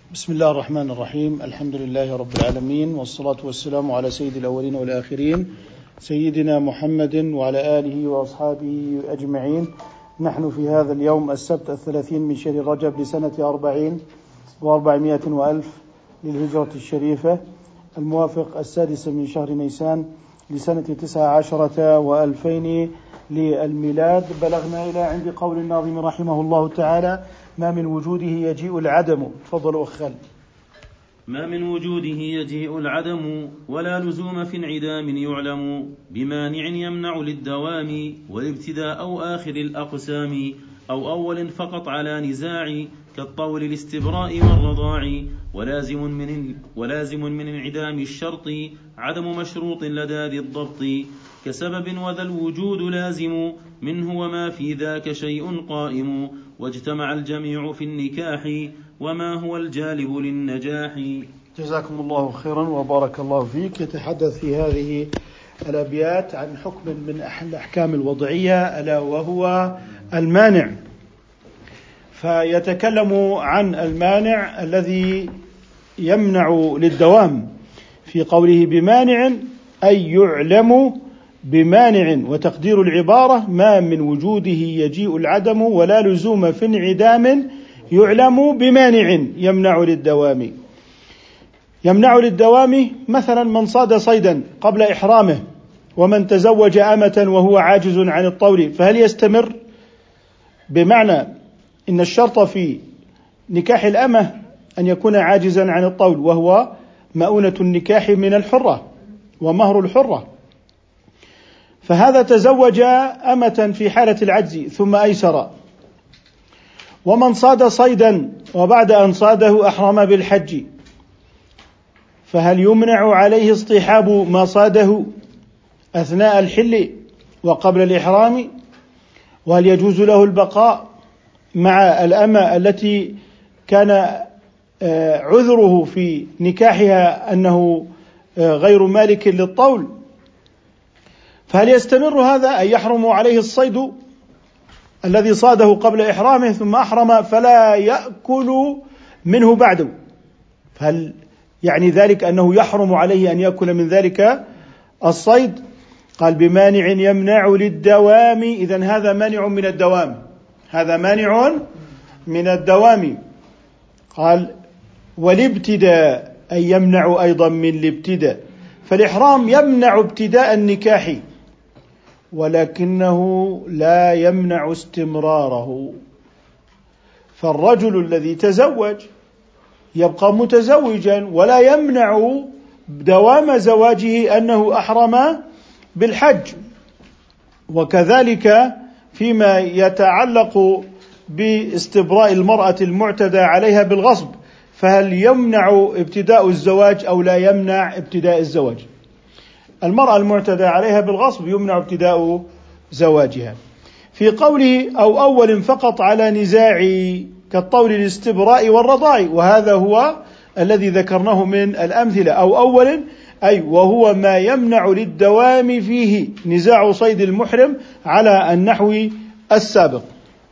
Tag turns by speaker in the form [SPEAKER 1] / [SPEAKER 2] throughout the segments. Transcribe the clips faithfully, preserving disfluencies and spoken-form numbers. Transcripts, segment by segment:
[SPEAKER 1] بسم الله الرحمن الرحيم. الحمد لله رب العالمين، والصلاة والسلام على سيد الأولين والآخرين سيدنا محمد وعلى آله وأصحابه أجمعين. نحن في هذا اليوم السبت الثلاثين من شهر رجب لسنة أربعين وأربعمائة وألف للهجرة الشريفة، الموافق السادس من شهر نيسان لسنة تسعة عشرة وألفين للميلاد. بلغنا إلى عند قول الناظم رحمه الله تعالى: ما من وجوده يجيء العدم. تفضل أخل.
[SPEAKER 2] ما من وجوده يجيء العدم ولا لزوم في انعدام يعلم بمانع يمنع للدوام والابتداء أو آخر الأقسام أو أول فقط على نزاع كالطول الاستبراء والرضاع ولازم من, ولازم من انعدام الشرط عدم مشروط لدى ذي الضبط كسبب وذا الوجود لازم منه وما في ذاك شيء قائم واجتمع الجميع في النكاح وما هو الجالب للنجاح.
[SPEAKER 1] جزاكم الله خيرا وبارك الله فيك. يتحدث في هذه الأبيات عن حكم من الأحكام الوضعية ألا وهو المانع، فيتكلم عن المانع الذي يمنع للدوام في قوله بمانع أي يعلم بمانع، وتقدير العبارة: ما من وجوده يجيء العدم ولا لزوم في انعدام يعلم بمانع يمنع للدوام. يمنع للدوام مثلا من صاد صيدا قبل إحرامه، ومن تزوج أمة وهو عاجز عن الطول، فهل يستمر؟ بمعنى إن الشرط في نكاح الأمة أن يكون عاجزا عن الطول، وهو مؤونة النكاح من الحرة ومهر الحرة، فهذا تزوج أمة في حالة العجز ثم أيسر. ومن صاد صيدا وبعد أن صاده أحرم بالحج، فهل يمنع عليه اصطحاب ما صاده أثناء الحل وقبل الإحرام؟ وهل يجوز له البقاء مع الأمة التي كان عذره في نكاحها أنه غير مالك للطول؟ فهل يستمر هذا أن يحرم عليه الصيد الذي صاده قبل إحرامه ثم أحرم فلا يأكل منه بعده؟ فهل يعني ذلك أنه يحرم عليه أن يأكل من ذلك الصيد؟ قال بمانع يمنع للدوام. إذن هذا مانع من الدوام، هذا مانع من الدوام. قال والابتداء أي يمنع أيضا من الابتداء، فالإحرام يمنع ابتداء النكاح ولكنه لا يمنع استمراره. فالرجل الذي تزوج يبقى متزوجا ولا يمنع دوام زواجه أنه أحرم بالحج. وكذلك فيما يتعلق باستبراء المرأة المعتدى عليها بالغصب، فهل يمنع ابتداء الزواج أو لا يمنع ابتداء الزواج؟ المرأة المعتدى عليها بالغصب يمنع ابتداء زواجها. في قوله أو أول فقط على نزاع كالطول الاستبراء والرضاع، وهذا هو الذي ذكرناه من الأمثلة. أو أول أي وهو ما يمنع للدوام فيه نزاع صيد المحرم على النحو السابق.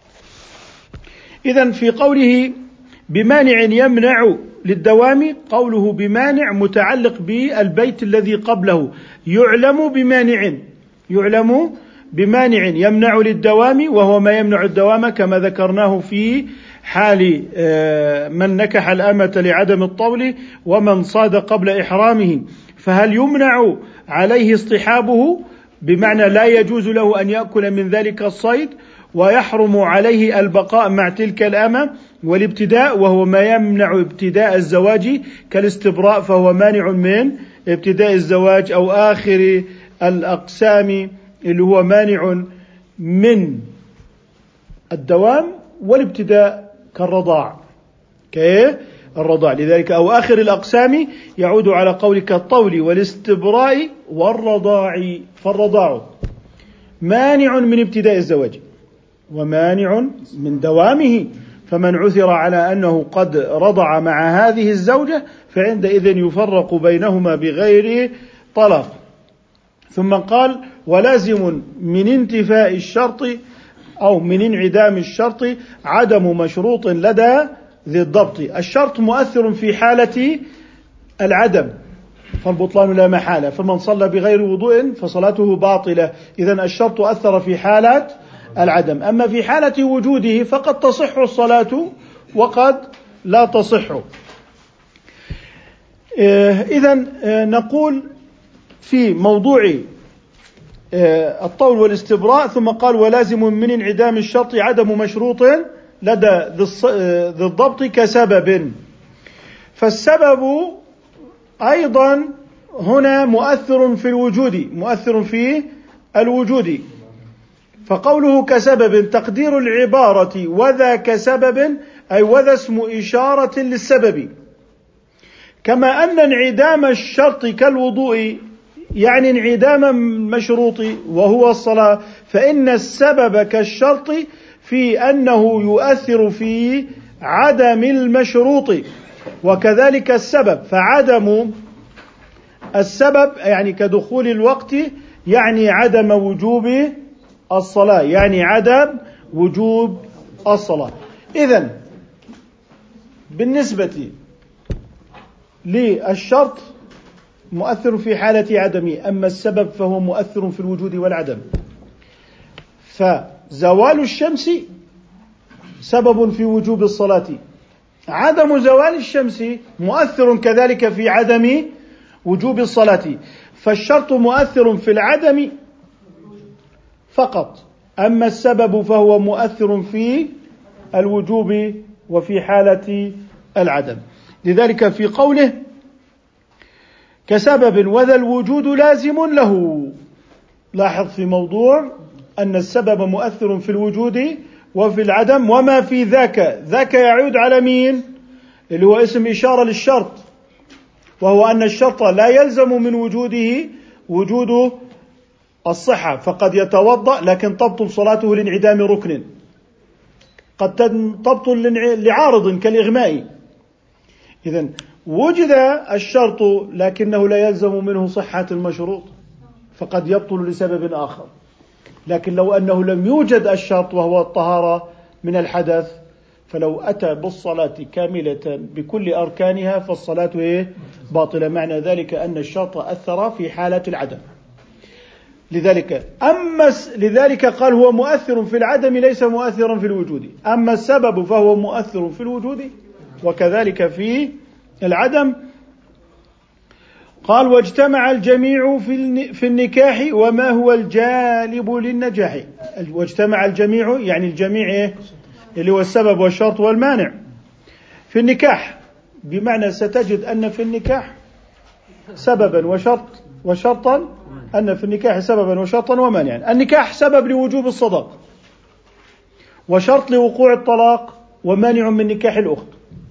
[SPEAKER 1] إذن في قوله بمانع يمنع للدوام، قوله بمانع متعلق بالبيت الذي قبله: يعلم بمانع، يعلم بمانع يمنع للدوام، وهو ما يمنع الدوام كما ذكرناه في حال من نكح الأمة لعدم الطول ومن صاد قبل إحرامه. فهل يمنع عليه اصطحابه بمعنى لا يجوز له أن يأكل من ذلك الصيد، ويحرم عليه البقاء مع تلك الأمة؟ والابتداء وهو ما يمنع ابتداء الزواج كالاستبراء، فهو مانع من ابتداء الزواج. أو آخر الأقسام اللي هو مانع من الدوام والابتداء كالرضاع، كيف الرضاع. لذلك أو آخر الأقسام يعود على قولك الطول والاستبراء والرضاع، فالرضاع مانع من ابتداء الزواج ومانع من دوامه. فمن عثر على أنه قد رضع مع هذه الزوجة فعندئذ يفرق بينهما بغير طلاق. ثم قال ولازم من انتفاء الشرط أو من انعدام الشرط عدم مشروط لدى ذي الضبط. الشرط مؤثر في حالة العدم فالبطلان لا محالة، فمن صلى بغير وضوء فصلاته باطلة. إذن الشرط أثر في حالة العدم، أما في حالة وجوده فقد تصح الصلاة وقد لا تصح. إذن نقول في موضوع الطول والاستبراء، ثم قال ولازم من انعدام الشرط عدم مشروط لدى ذي الضبط كسبب. فالسبب أيضا هنا مؤثر في الوجود، مؤثر في الوجود. فقوله كسبب تقدير العبارة وذا كسبب، أي وذا اسم إشارة للسبب. كما أن انعدام الشرط كالوضوء يعني انعدام المشروط وهو الصلاة، فإن السبب كالشرط في أنه يؤثر في عدم المشروط، وكذلك السبب. فعدم السبب يعني كدخول الوقت يعني عدم وجوب الصلاة، يعني عدم وجوب الصلاة. إذن بالنسبة للشرط مؤثر في حالة عدمه، أما السبب فهو مؤثر في الوجود والعدم. فزوال الشمس سبب في وجوب الصلاة، عدم زوال الشمس مؤثر كذلك في عدم وجوب الصلاة. فالشرط مؤثر في العدم فقط، أما السبب فهو مؤثر في الوجوب وفي حالة العدم. لذلك في قوله كسبب وذا الوجود لازم له، لاحظ في موضوع أن السبب مؤثر في الوجود وفي العدم، وما في ذاك، ذاك يعود على مين؟ اللي هو اسم إشارة للشرط، وهو أن الشرط لا يلزم من وجوده وجود الصحة، فقد يتوضأ لكن تبطل صلاته لانعدام ركن، قد تبطل لعارض كالإغماء. إذن وجد الشرط لكنه لا يلزم منه صحة المشروط، فقد يبطل لسبب آخر. لكن لو أنه لم يوجد الشرط وهو الطهارة من الحدث، فلو أتى بالصلاة كاملة بكل أركانها فالصلاة إيه؟ باطلة. معنى ذلك أن الشرط أثر في حالة العدم. لذلك أما لذلك قال هو مؤثر في العدم ليس مؤثرا في الوجود، أما السبب فهو مؤثر في الوجود وكذلك في العدم. قال واجتمع الجميع في النكاح وما هو الجالب للنجاح. واجتمع الجميع يعني الجميع إيه؟ اللي هو السبب والشرط والمانع في النكاح، بمعنى ستجد أن في النكاح سببا وشرط وشرطا، أن في النكاح سببا وشرطا ومانعا. النكاح سبب لوجوب الصداق، وشرط لوقوع الطلاق، ومانع من نكاح الأخت،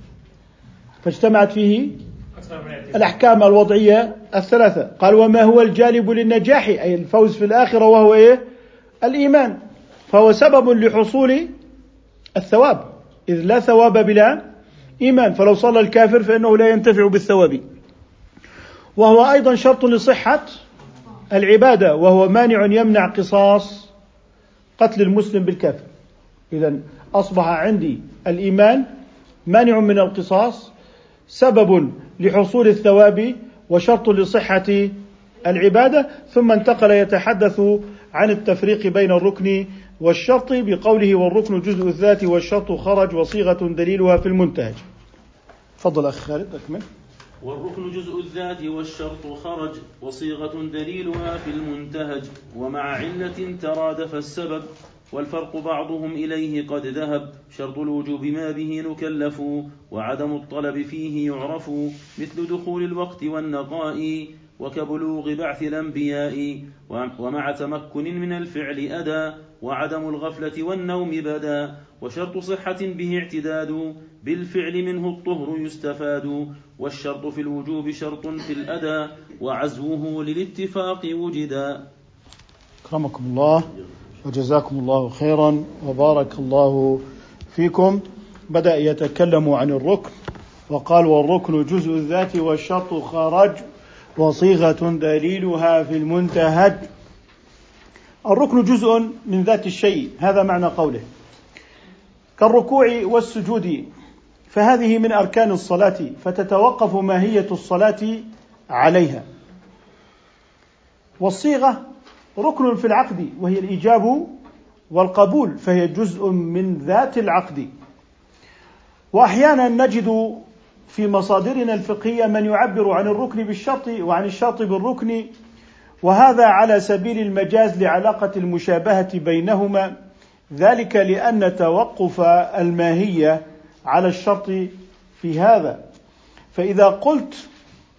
[SPEAKER 1] فاجتمعت فيه الأحكام الوضعية الثلاثة. قال وما هو الجالب للنجاح أي الفوز في الآخرة، وهو إيه؟ الإيمان، فهو سبب لحصول الثواب، إذ لا ثواب بلا إيمان، فلو صلى الكافر فإنه لا ينتفع بالثواب. وهو أيضا شرط لصحة العبادة، وهو مانع يمنع قصاص قتل المسلم بالكافر. إذن أصبح عندي الإيمان مانع من القصاص، سبب لحصول الثواب، وشرط لصحة العبادة. ثم انتقل يتحدث عن التفريق بين الركن والشرط بقوله والركن جزء الذات والشرط خرج وصيغة دليلها في المنتهج. تفضل أخي خالد أكمل.
[SPEAKER 2] والركن جزء الذات والشرط خرج وصيغة دليلها في المنتهج، ومع علة ترادف السبب والفرق بعضهم إليه قد ذهب. شرط الوجوب ما به نكلف، وعدم الطلب فيه يعرف، مثل دخول الوقت والنقاء وكبلوغ بعث الأنبياء، ومع تمكن من الفعل أدى، وعدم الغفلة والنوم بدا. وشرط صحة به اعتداد، بالفعل منه الطهر يستفاد. والشرط في الوجوب شرط في الأدى، وعزوه للاتفاق وجدا.
[SPEAKER 1] أكرمكم الله وجزاكم الله خيرا وبارك الله فيكم. بدأ يتكلم عن الركن وقال والركن جزء الذات والشرط خرج وصيغة دليلها في المنتهج. الركن جزء من ذات الشيء، هذا معنى قوله، كالركوع والسجود فهذه من أركان الصلاة، فتتوقف ماهية الصلاة عليها. والصيغة ركن في العقد، وهي الإيجاب والقبول، فهي جزء من ذات العقد. وأحيانا نجد في مصادرنا الفقهية من يعبر عن الركن بالشرط وعن الشرط بالركن، وهذا على سبيل المجاز لعلاقة المشابهة بينهما، ذلك لأن توقف الماهية على الشرط في هذا. فإذا قلت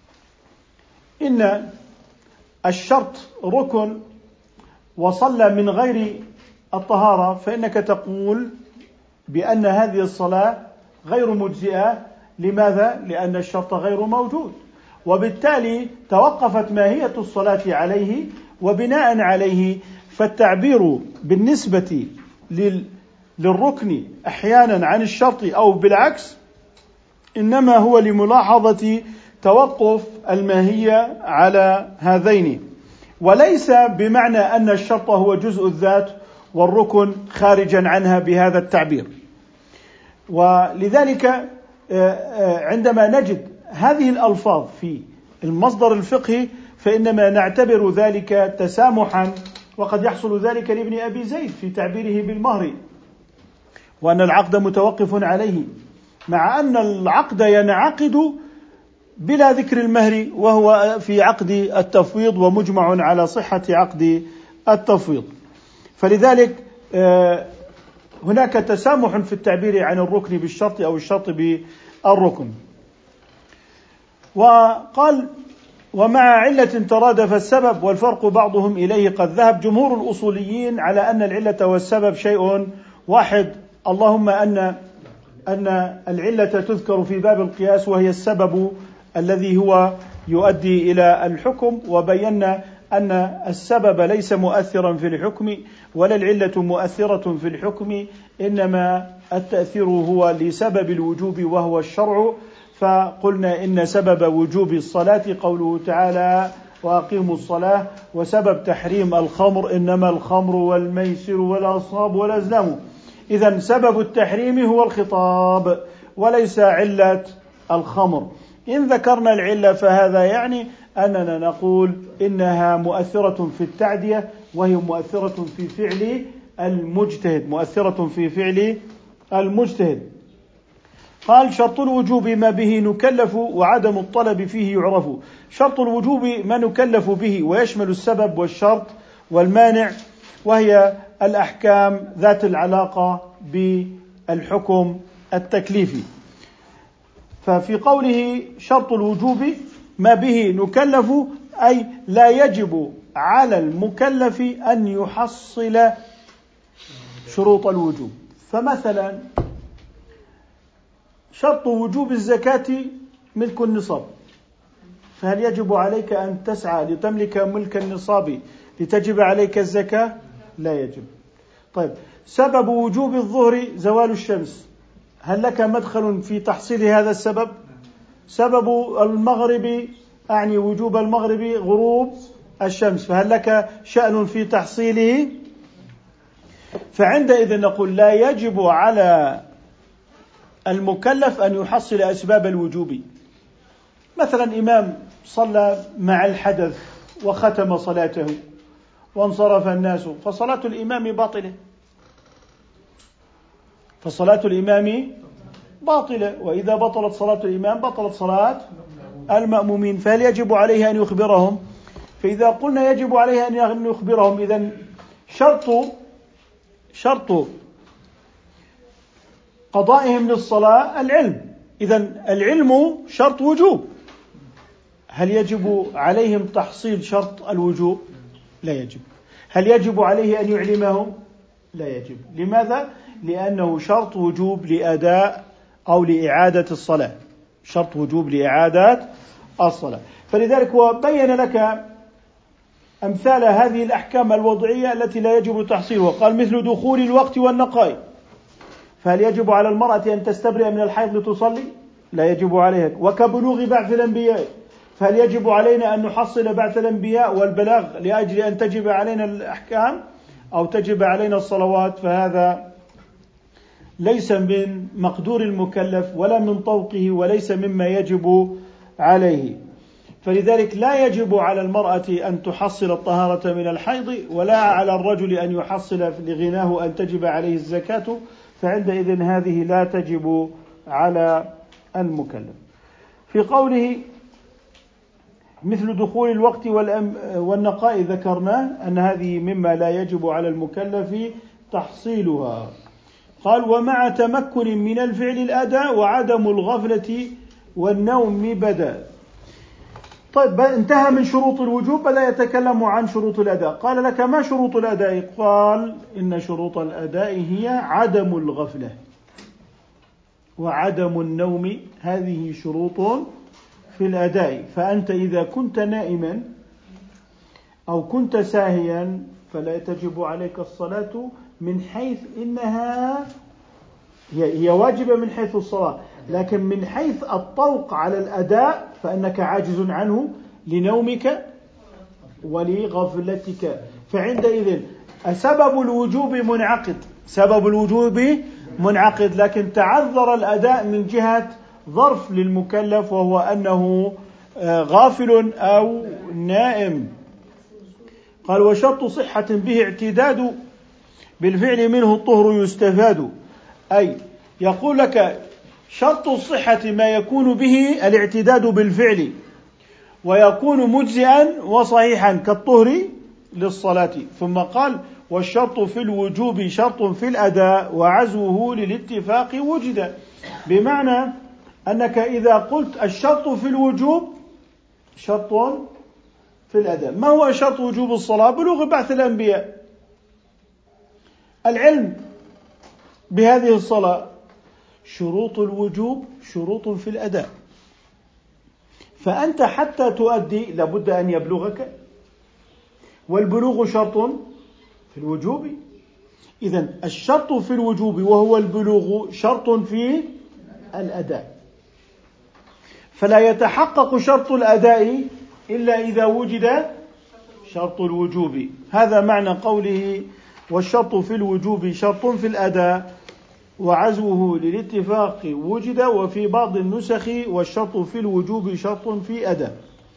[SPEAKER 1] إن الشرط ركن وصلى من غير الطهارة، فإنك تقول بأن هذه الصلاة غير مجزئة. لماذا؟ لأن الشرط غير موجود، وبالتالي توقفت ماهية الصلاة عليه، وبناء عليه فالتعبير بالنسبة للركن أحيانا عن الشرط أو بالعكس إنما هو لملاحظة توقف الماهية على هذين، وليس بمعنى أن الشرط هو جزء الذات والركن خارجا عنها بهذا التعبير. ولذلك عندما نجد هذه الألفاظ في المصدر الفقهي فإنما نعتبر ذلك تسامحا، وقد يحصل ذلك لابن أبي زيد في تعبيره بالمهر، وأن العقد متوقف عليه، مع أن العقد ينعقد بلا ذكر المهر، وهو في عقد التفويض، ومجمع على صحة عقد التفويض. فلذلك هناك تسامح في التعبير عن الركن بالشرط أو الشرط بالركن. وقال: ومع علة ترادف السبب والفرق بعضهم إليه قد ذهب. جمهور الأصوليين على أن العلة والسبب شيء واحد، اللهم أن أن العلة تذكر في باب القياس، وهي السبب الذي هو يؤدي إلى الحكم، وبينا أن السبب ليس مؤثرا في الحكم ولا العلة مؤثرة في الحكم، إنما التأثير هو لسبب الوجوب وهو الشرع. فقلنا إن سبب وجوب الصلاة قوله تعالى: وأقيموا الصلاة، وسبب تحريم الخمر إنما الخمر والميسر والأنصاب والأزلام. إذن سبب التحريم هو الخطاب وليس علة الخمر. إن ذكرنا العلة فهذا يعني أننا نقول إنها مؤثرة في التعدية، وهي مؤثرة في فعل المجتهد، مؤثرة في فعل المجتهد. قال: شرط الوجوب ما به نكلف وعدم الطلب فيه يعرف. شرط الوجوب ما نكلف به، ويشمل السبب والشرط والمانع، وهي الأحكام ذات العلاقة بالحكم التكليفي. ففي قوله شرط الوجوب ما به نكلف، أي لا يجب على المكلف أن يحصل شروط الوجوب. فمثلا شرط وجوب الزكاة ملك النصاب، فهل يجب عليك أن تسعى لتملك ملك النصاب لتجب عليك الزكاة؟ لا يجب. طيب، سبب وجوب الظهر زوال الشمس، هل لك مدخل في تحصيل هذا السبب؟ سبب المغرب، أعني وجوب المغرب غروب الشمس، فهل لك شأن في تحصيله؟ فعندئذ نقول لا يجب على المكلف أن يحصل أسباب الوجوب. مثلا إمام صلى مع الحدث وختم صلاته وانصرف الناس، فصلاة الإمام باطلة، فصلاة الإمام باطلة، وإذا بطلت صلاة الإمام بطلت صلاة المأمومين، فهل يجب عليه أن يخبرهم؟ فإذا قلنا يجب عليه أن يخبرهم، إذن شرط شرط قضائهم للصلاة العلم، إذن العلم شرط وجوب. هل يجب عليهم تحصيل شرط الوجوب؟ لا يجب. هل يجب عليه أن يعلمهم؟ لا يجب. لماذا؟ لأنه شرط وجوب لأداء أو لإعادة الصلاة، شرط وجوب لإعادة الصلاة. فلذلك هو بين لك أمثال هذه الأحكام الوضعية التي لا يجب تحصيلها. قال: مثل دخول الوقت والنقاء، فهل يجب على المرأة أن تستبرئ من الحيض لتصلي؟ لا يجب عليها. وكبلوغ بعث الأنبياء، فهل يجب علينا أن نحصل بعث الأنبياء والبلاغ لأجل أن تجب علينا الأحكام أو تجب علينا الصلوات؟ فهذا ليس من مقدور المكلف ولا من طوقه وليس مما يجب عليه، فلذلك لا يجب على المرأة أن تحصل الطهارة من الحيض ولا على الرجل أن يحصل لغناه أن تجب عليه الزكاة، فعندئذ هذه لا تجب على المكلف. في قوله مثل دخول الوقت والنقاء ذكرنا أن هذه مما لا يجب على المكلف تحصيلها. قال ومع تمكن من الفعل الأداء وعدم الغفلة والنوم بدا. طيب انتهى من شروط الوجوب، بدأ يتكلم عن شروط الأداء. قال لك ما شروط الأداء؟ قال إن شروط الأداء هي عدم الغفلة وعدم النوم، هذه شروط في الأداء. فأنت إذا كنت نائما أو كنت ساهيا فلا تجب عليك الصلاة من حيث إنها هي واجبة من حيث الصلاة، لكن من حيث الطوق على الأداء فإنك عاجز عنه لنومك ولغفلتك. فعندئذ سبب الوجوب منعقد، سبب الوجوب منعقد، لكن تعذر الأداء من جهة ظرف للمكلف وهو أنه غافل أو نائم. قال وشرط صحة به اعتداد بالفعل منه الطهر يستفاد. أي يقول لك شرط الصحة ما يكون به الاعتداد بالفعل ويكون مجزئا وصحيحا كالطهر للصلاة. ثم قال والشرط في الوجوب شرط في الأداء وعزوه للاتفاق وجد، بمعنى أنك إذا قلت الشرط في الوجوب شرط في الأداء. ما هو شرط وجوب الصلاة؟ بلوغ بعث الأنبياء، العلم بهذه الصلاة. شروط الوجوب شروط في الأداء، فأنت حتى تؤدي لابد أن يبلغك، والبلوغ شرط في الوجوب. إذن الشرط في الوجوب وهو البلوغ شرط في الأداء، فلا يتحقق شرط الأداء إلا إذا وجد شرط الوجوب. هذا معنى قوله والشرط في الوجوب شرط في الأداء وعزوه للاتفاق وجد. وفي بعض النسخ والشرط في الوجوب شرط في أداء.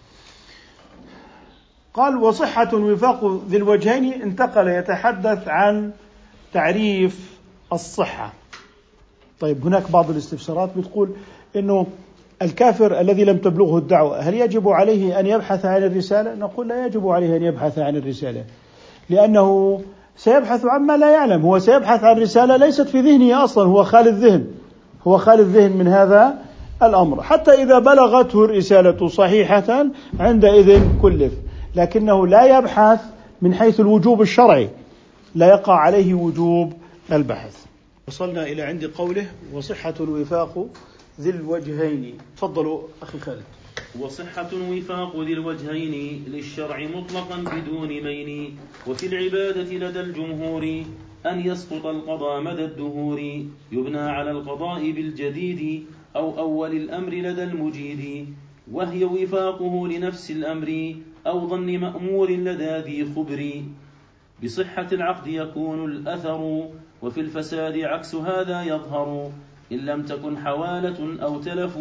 [SPEAKER 1] قال وصحة وفاق ذي الوجهين. انتقل يتحدث عن تعريف الصحة. طيب هناك بعض الاستفسارات بتقول إنه الكافر الذي لم تبلغه الدعوة هل يجب عليه أن يبحث عن الرسالة؟ نقول لا يجب عليه أن يبحث عن الرسالة، لأنه سيبحث عما لا يعلم. هو سيبحث عن رسالة ليست في ذهنه أصلا، هو خالي الذهن، هو خالي الذهن من هذا الأمر. حتى إذا بلغته الرسالة صحيحة عندئذ كلف، لكنه لا يبحث من حيث الوجوب الشرعي، لا يقع عليه وجوب البحث. وصلنا إلى عند قوله وصحة الوفاق ذي الوجهين. تفضلوا أخي خالد.
[SPEAKER 2] وصحة وفاق ذي الوجهين للشرع مطلقا بدون مين، وفي العبادة لدى الجمهور أن يسقط القضاء مدى الدهور، يبنى على القضاء بالجديد أو أول الأمر لدى المجيد، وهي وفاقه لنفس الأمر أو ظن مأمور لدى ذي خبر. بصحة العقد يكون الأثر، وفي الفساد عكس هذا يظهر، إن لم تكن حوالة أو تلف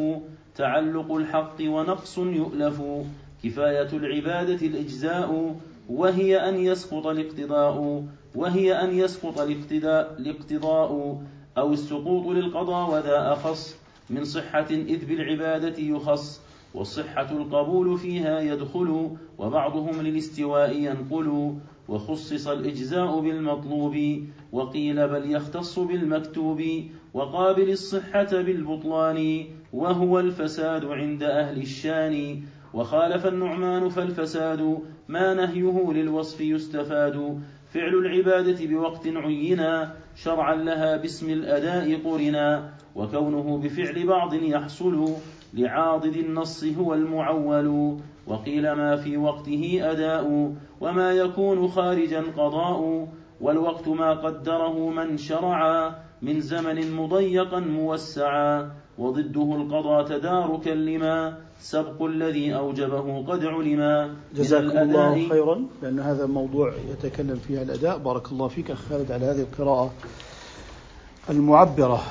[SPEAKER 2] تعلق الحق ونقص يؤلف. كفاية العبادة الإجزاء، وهي أن يسقط الاقتضاء وهي أن يسقط الاقتضاء, الاقتضاء أو السقوط للقضاء، وذا أخص من صحة إذ بالعبادة يخص، والصحة القبول فيها يدخل، وبعضهم للاستواء ينقل. وخصص الإجزاء بالمطلوب، وقيل بل يختص بالمكتوب، وقابل الصحة بالبطلان، وهو الفساد عند أهل الشان. وخالف النعمان فالفساد ما نهيه للوصف يستفاد، فعل العبادة بوقت عينا شرعا لها باسم الأداء قرنا، وكونه بفعل بعض يحصل لعاضد النص هو المعول. وقيل ما في وقته أداء، وما يكون خارجا قضاء، والوقت ما قدره من شرعا من زمن مضيقا موسعا، وضده القضاء تداركا لما سبق الذي أوجبه قد علما.
[SPEAKER 1] جزاكم الله خيرا، لأن هذا موضوع يتكلم فيها الأداء. بارك الله فيك أخ خالد على هذه القراءة المعبرة.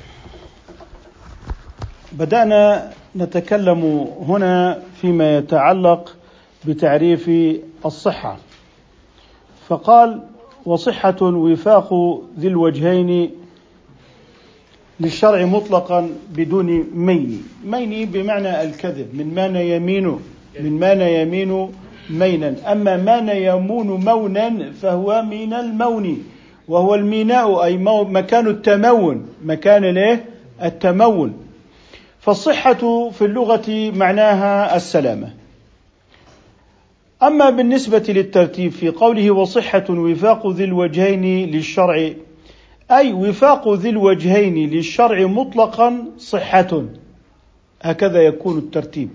[SPEAKER 1] بدأنا نتكلم هنا فيما يتعلق بتعريف الصحة، فقال: وصحة وفاق ذي الوجهين للشرع مطلقا بدون مين. مين بمعنى الكذب، من مان يمين، من مان يمين مينا. أما مان يمون مونا فهو من المون، وهو الميناء أي مكان التمون، مكان الايه التمون. فالصحة في اللغة معناها السلامة. أما بالنسبة للترتيب في قوله وصحة وفاق ذي الوجهين للشرع، أي وفاق ذي الوجهين للشرع مطلقا صحة، هكذا يكون الترتيب،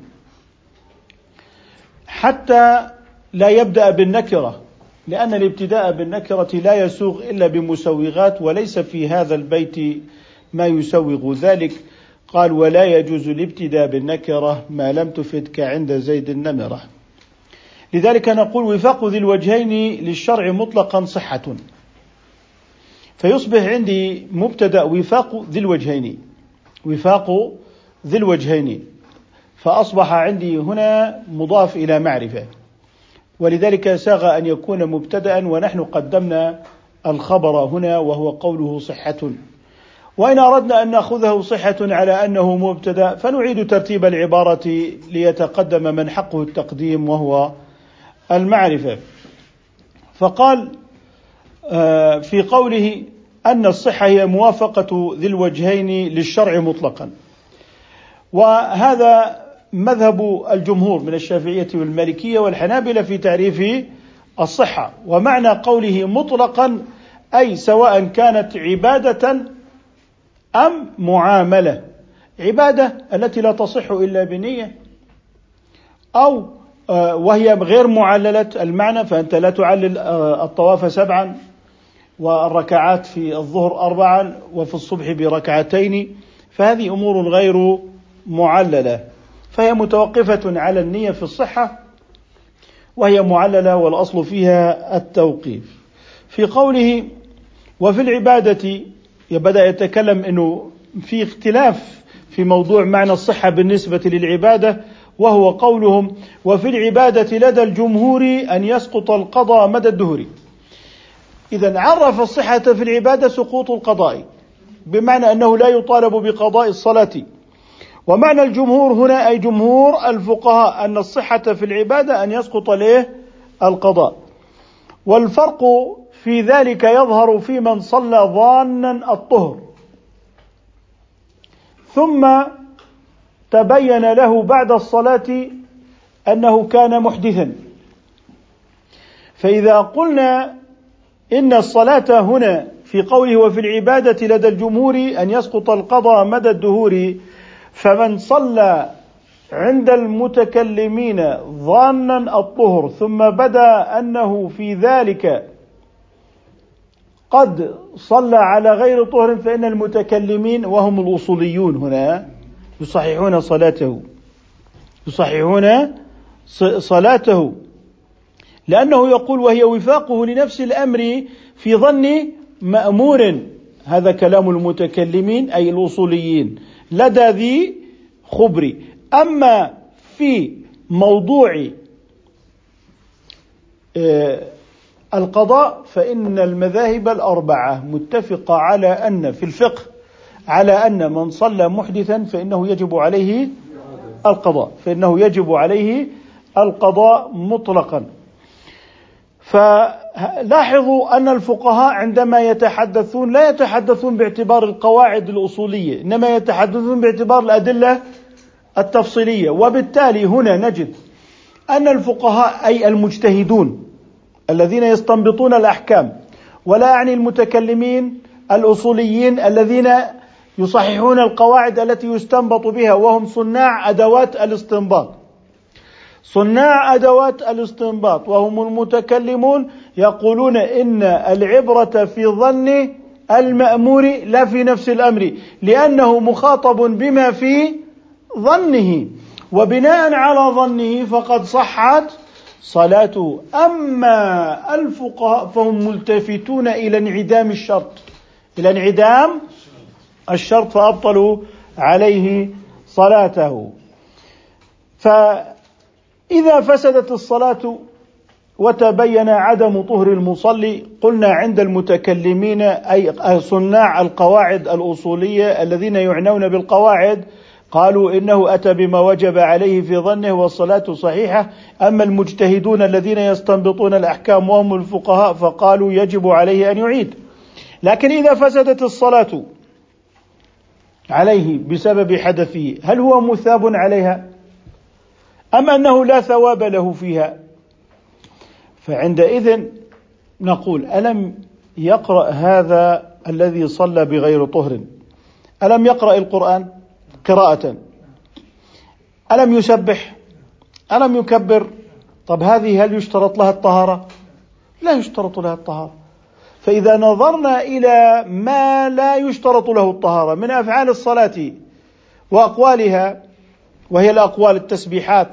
[SPEAKER 1] حتى لا يبدأ بالنكرة، لأن الابتداء بالنكرة لا يسوغ إلا بمسوغات، وليس في هذا البيت ما يسوغ ذلك. قال: ولا يجوز الابتداء بالنكرة ما لم تفدك عند زيد النمرة. لذلك نقول وفاق ذي الوجهين للشرع مطلقا صحة، فيصبح عندي مبتدأ وفاق ذي الوجهين، وفاق ذي الوجهين، فأصبح عندي هنا مضاف إلى معرفة، ولذلك ساغ أن يكون مبتدأ، ونحن قدمنا الخبر هنا وهو قوله صحة. وإن أردنا أن نأخذه صحة على أنه مبتدأ فنعيد ترتيب العبارة ليتقدم من حقه التقديم وهو المعرفة. فقال في قوله أن الصحة هي موافقة ذي الوجهين للشرع مطلقا، وهذا مذهب الجمهور من الشافعية والمالكية والحنابلة في تعريف الصحة. ومعنى قوله مطلقا أي سواء كانت عبادة أم معاملة، عبادة التي لا تصح إلا بنية، أو وهي غير معللة المعنى، فأنت لا تعلل الطواف سبعا والركعات في الظهر أربعا وفي الصبح بركعتين، فهذه أمور غير معللة، فهي متوقفة على النية في الصحة، وهي معللة والأصل فيها التوقيف. في قوله وفي العبادة يبدأ يتكلم أنه في اختلاف في موضوع معنى الصحة بالنسبة للعبادة، وهو قولهم وفي العبادة لدى الجمهور أن يسقط القضاء مدى الدهور. إذن عرف الصحة في العبادة سقوط القضاء، بمعنى أنه لا يطالب بقضاء الصلاة. ومعنى الجمهور هنا أي جمهور الفقهاء أن الصحة في العبادة أن يسقط له القضاء. والفرق في ذلك يظهر في من صلى ظانا الطهر ثم تبين له بعد الصلاة أنه كان محدثا. فإذا قلنا إن الصلاة هنا في قوله وفي العبادة لدى الجمهور أن يسقط القضاء مدى الدهور، فمن صلى عند المتكلمين ظانا الطهر ثم بدا أنه في ذلك قد صلى على غير طهر، فإن المتكلمين وهم الأصوليون هنا يصححون صلاته، يصححون صلاته، لأنه يقول وهي وفاقه لنفس الأمر في ظن مأمور. هذا كلام المتكلمين أي الأصوليين لدى ذي خبر. أما في موضوع القضاء فإن المذاهب الأربعة متفقة على أن في الفقه على أن من صلى محدثا فإنه يجب عليه القضاء، فإنه يجب عليه القضاء مطلقا. فلاحظوا أن الفقهاء عندما يتحدثون لا يتحدثون باعتبار القواعد الأصولية، إنما يتحدثون باعتبار الأدلة التفصيلية. وبالتالي هنا نجد أن الفقهاء أي المجتهدون الذين يستنبطون الأحكام، ولا يعني المتكلمين الأصوليين الذين يصححون القواعد التي يستنبط بها، وهم صناع أدوات الاستنباط، صناع أدوات الاستنباط وهم المتكلمون، يقولون إن العبرة في ظن المأمور لا في نفس الأمر، لأنه مخاطب بما في ظنه، وبناء على ظنه فقد صحت صلاته. أما الفقهاء فهم ملتفتون إلى انعدام الشرط، إلى انعدام الشرط فأبطلوا عليه صلاته. فإذا فسدت الصلاة وتبين عدم طهر المصلي، قلنا عند المتكلمين أي صناع القواعد الأصولية الذين يعنون بالقواعد قالوا إنه أتى بما وجب عليه في ظنه والصلاة صحيحة. أما المجتهدون الذين يستنبطون الأحكام وهم الفقهاء فقالوا يجب عليه أن يعيد. لكن إذا فسدت الصلاة عليه بسبب حدثه، هل هو مثاب عليها أم أنه لا ثواب له فيها؟ فعندئذ نقول: ألم يقرأ هذا الذي صلى بغير طهر ألم يقرأ القرآن قراءة؟ ألم يسبح؟ ألم يكبر؟ طب هذه هل يشترط لها الطهارة؟ لا يشترط لها الطهارة. فإذا نظرنا إلى ما لا يشترط له الطهارة من أفعال الصلاة وأقوالها، وهي الأقوال التسبيحات،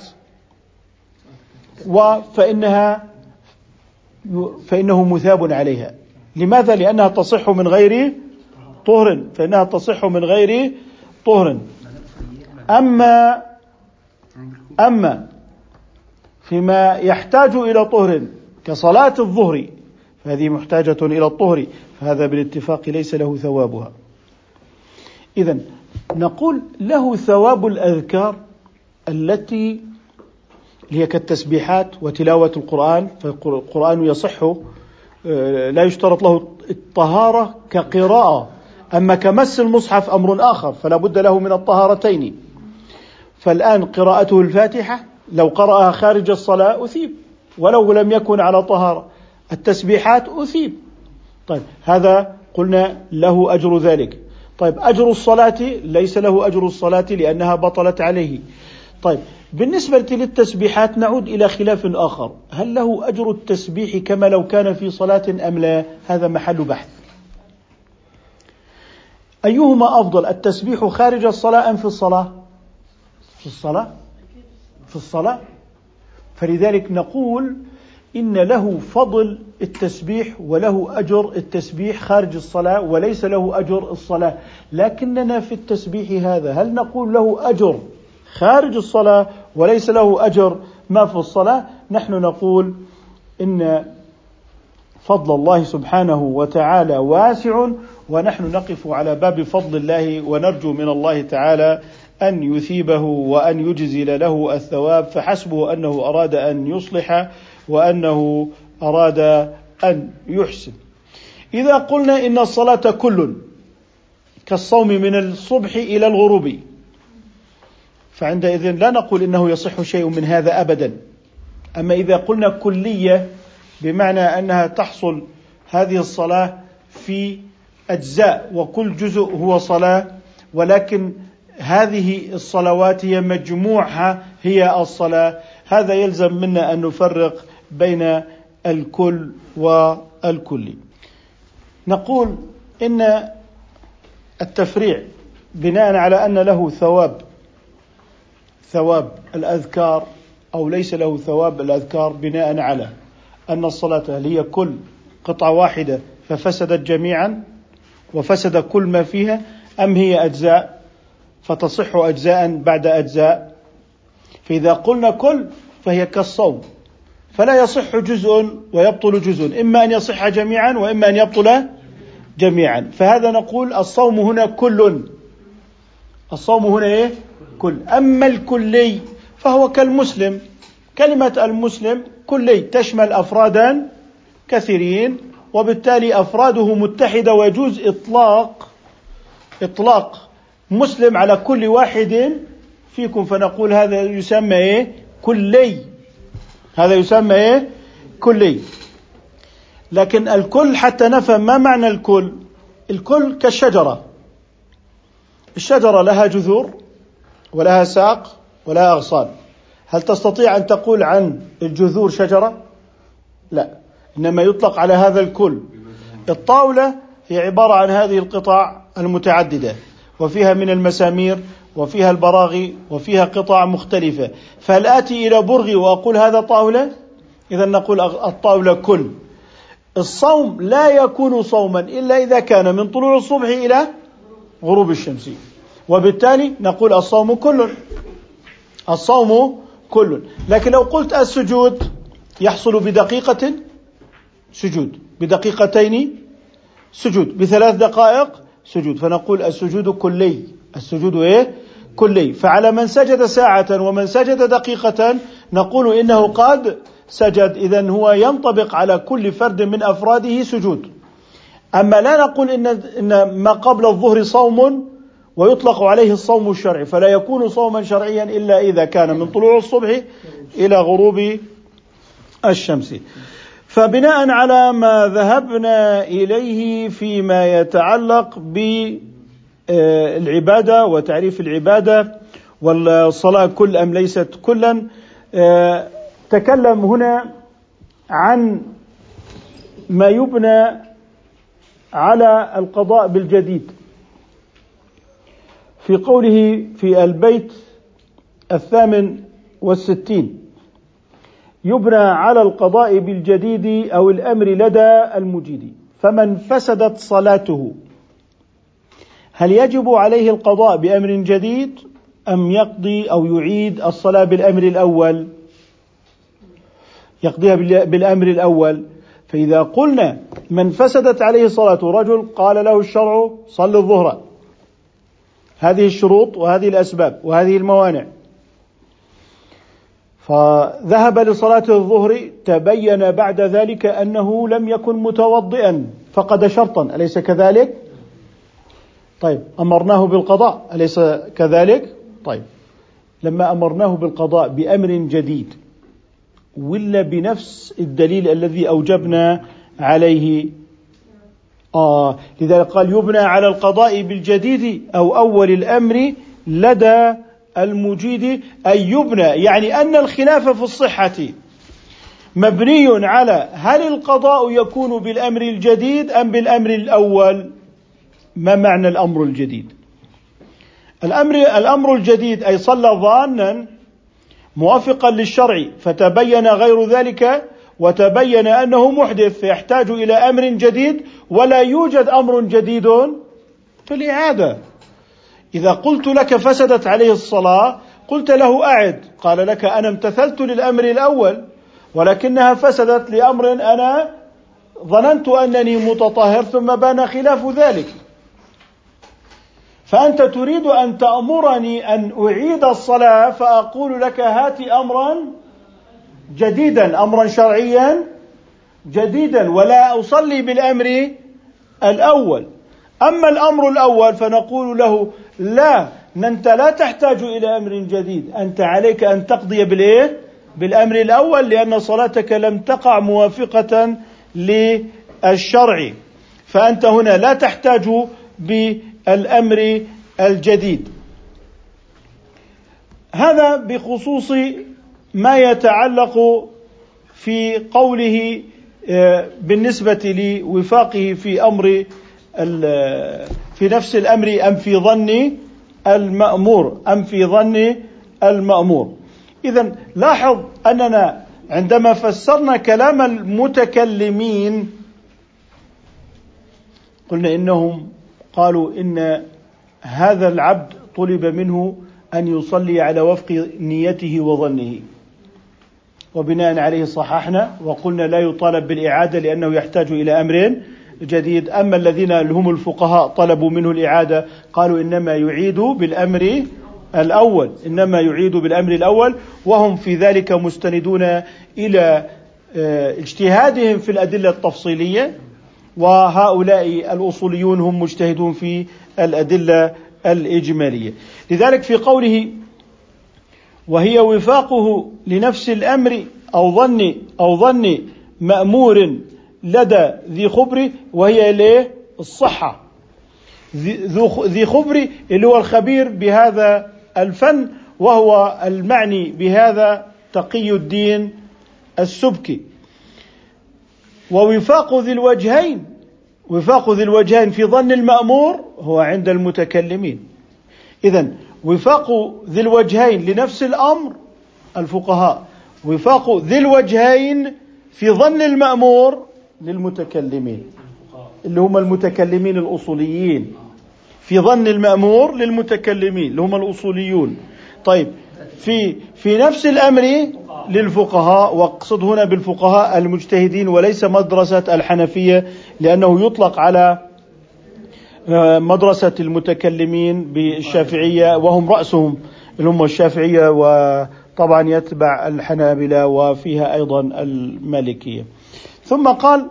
[SPEAKER 1] فإنها فإنه مثاب عليها. لماذا؟ لأنها تصح من غير طهر، فإنها تصح من غير طهر. أما أما فيما يحتاج إلى طهر كصلاة الظهر فهذه محتاجة إلى الطهر، فهذا بالاتفاق ليس له ثوابها. إذن نقول له ثواب الأذكار التي هي كالتسبيحات وتلاوة القرآن، فالقرآن يصح لا يشترط له الطهارة كقراءة. أما كمس المصحف أمر آخر فلا بد له من الطهارتين. فالآن قراءته الفاتحة لو قرأها خارج الصلاة أثيب ولو لم يكن على طهارة. التسبيحات أثيب. طيب هذا قلنا له أجر ذلك. طيب أجر الصلاة ليس له أجر الصلاة لأنها بطلت عليه. طيب بالنسبة للتسبيحات نعود إلى خلاف آخر: هل له أجر التسبيح كما لو كان في صلاة أم لا؟ هذا محل بحث. أيهما أفضل، التسبيح خارج الصلاة أم في الصلاة؟ في الصلاة في الصلاة فلذلك نقول إن له فضل التسبيح وله أجر التسبيح خارج الصلاة وليس له أجر الصلاة. لكننا في التسبيح هذا هل نقول له أجر خارج الصلاة وليس له أجر ما في الصلاة؟ نحن نقول إن فضل الله سبحانه وتعالى واسع، ونحن نقف على باب فضل الله ونرجو من الله تعالى أن يثيبه وأن يجزل له الثواب، فحسبه أنه أراد أن يصلح وأنه أراد أن يحسن. إذا قلنا إن الصلاة كل كالصوم من الصبح إلى الغروب، فعندئذ لا نقول إنه يصح شيء من هذا أبدا. أما إذا قلنا كلية بمعنى أنها تحصل هذه الصلاة في أجزاء وكل جزء هو صلاة، ولكن هذه الصلوات هي مجموعها هي الصلاة، هذا يلزم منا أن نفرق بين الكل والكلي. نقول إن التفريع بناء على أن له ثواب ثواب الأذكار أو ليس له ثواب الأذكار بناء على أن الصلاة هي كل قطعة واحدة ففسدت جميعا وفسد كل ما فيها، أم هي أجزاء فتصح أجزاء بعد أجزاء. فإذا قلنا كل فهي كالصوم، فلا يصح جزء ويبطل جزء، إما أن يصح جميعا وإما أن يبطل جميعا. فهذا نقول الصوم هنا كل، الصوم هنا إيه؟ كل. أما الكلي فهو كالمسلم، كلمة المسلم كلي تشمل أفرادا كثيرين، وبالتالي أفراده متحدة ويجوز إطلاق إطلاق مسلم على كل واحد فيكم، فنقول هذا يسمى إيه؟ كلي. هذا يسمى إيه؟ كلي. لكن الكل حتى نفهم ما معنى الكل. الكل كالشجرة، الشجرة لها جذور ولها ساق ولها أغصان. هل تستطيع أن تقول عن الجذور شجرة؟ لا، إنما يطلق على هذا الكل. الطاولة هي عبارة عن هذه القطع المتعددة، وفيها من المسامير وفيها البراغي وفيها قطع مختلفة، فهل آتي إلى برغي وأقول هذا طاولة؟ إذا نقول الطاولة كل. الصوم لا يكون صوما إلا إذا كان من طلوع الصبح إلى غروب الشمس، وبالتالي نقول الصوم كل، الصوم كل. لكن لو قلت السجود يحصل بدقيقة سجود، بدقيقتين سجود، بثلاث دقائق سجود، فنقول السجود كلي، السجود ايه؟ كلي. فعلى من سجد ساعة ومن سجد دقيقة نقول إنه قد سجد، إذن هو ينطبق على كل فرد من أفراده سجود. أما لا نقول إن, إن ما قبل الظهر صوم ويطلق عليه الصوم الشرعي، فلا يكون صوما شرعيا إلا إذا كان من طلوع الصبح إلى غروب الشمس. فبناء على ما ذهبنا إليه فيما يتعلق بالعبادة وتعريف العبادة والصلاة كل أم ليست كلا، تكلم هنا عن ما يبنى على القضاء بالجديد في قوله في البيت الثامن والستين: يبنى على القضاء بالجديد أو الأمر لدى المجيد، فمن فسدت صلاته هل يجب عليه القضاء بأمر جديد أم يقضي أو يعيد الصلاة بالأمر الأول؟ يقضيها بالأمر الأول. فإذا قلنا من فسدت عليه صلاته، رجل قال له الشرع صل الظهر، هذه الشروط وهذه الأسباب وهذه الموانع، فذهب لصلاة الظهر، تبين بعد ذلك أنه لم يكن متوضئا، فقد شرطا، أليس كذلك؟ طيب أمرناه بالقضاء، أليس كذلك؟ طيب لما أمرناه بالقضاء بأمر جديد ولا بنفس الدليل الذي أوجبنا عليه؟ آه لذلك قال يبنى على القضاء بالجديد أو أول الأمر لدى المجيد، أي يبنى يعني أن الخلاف في الصحة مبني على هل القضاء يكون بالأمر الجديد أم بالأمر الأول. ما معنى الأمر الجديد؟ الأمر, الأمر الجديد أي صلى ظانا موافقا للشرع فتبين غير ذلك وتبين أنه محدث فيحتاج إلى أمر جديد، ولا يوجد أمر جديد في الإعادة. إذا قلت لك فسدت عليه الصلاة قلت له أعد، قال لك أنا امتثلت للأمر الأول ولكنها فسدت لأمر أنا ظننت أنني متطهر ثم بان خلاف ذلك، فأنت تريد أن تأمرني أن أعيد الصلاة، فأقول لك هات أمرا جديدا، أمرا شرعيا جديدا، ولا أصلي بالأمر الأول. أما الأمر الأول فنقول له لا، أنت لا تحتاج إلى أمر جديد، أنت عليك أن تقضي بالإيه؟ بالأمر الأول، لأن صلاتك لم تقع موافقة للشرع، فأنت هنا لا تحتاج بالأمر الجديد. هذا بخصوص ما يتعلق في قوله بالنسبة لوفاقه في أمر في نفس الأمر أم في ظن المأمور أم في ظن المأمور. إذن لاحظ أننا عندما فسرنا كلام المتكلمين قلنا إنهم قالوا إن هذا العبد طلب منه أن يصلي على وفق نيته وظنه، وبناء عليه صححنا وقلنا لا يطالب بالإعادة لأنه يحتاج إلى أمر جديد. أما الذين هم الفقهاء طلبوا منه الإعادة قالوا إنما يعيد بالأمر الأول، إنما يعيد بالأمر الأول، وهم في ذلك مستندون إلى اجتهادهم في الأدلة التفصيلية، وهؤلاء الأصوليون هم مجتهدون في الأدلة الإجمالية. لذلك في قوله وهي وفاقه لنفس الأمر أو ظن أو ظن مأمور لدى ذي خبر، وهي ليه الصحة، ذي خبر اللي هو الخبير بهذا الفن، وهو المعني بهذا تقي الدين السبكي. ووفاق ذي الوجهين، وفاق ذي الوجهين في ظن المأمور هو عند المتكلمين. إذن وفاق ذي الوجهين لنفس الأمر الفقهاء، وفاق ذي الوجهين في ظن المأمور للمتكلمين اللي هم المتكلمين الأصوليين. في ظن المأمور للمتكلمين اللي هم الأصوليون. طيب في في نفس الأمر للفقهاء، واقصد هنا بالفقهاء المجتهدين وليس مدرسة الحنفية، لأنه يطلق على مدرسة المتكلمين بالشافعية وهم رأسهم اللي هم الشافعية، وطبعا يتبع الحنابلة وفيها أيضا المالكية. ثم قال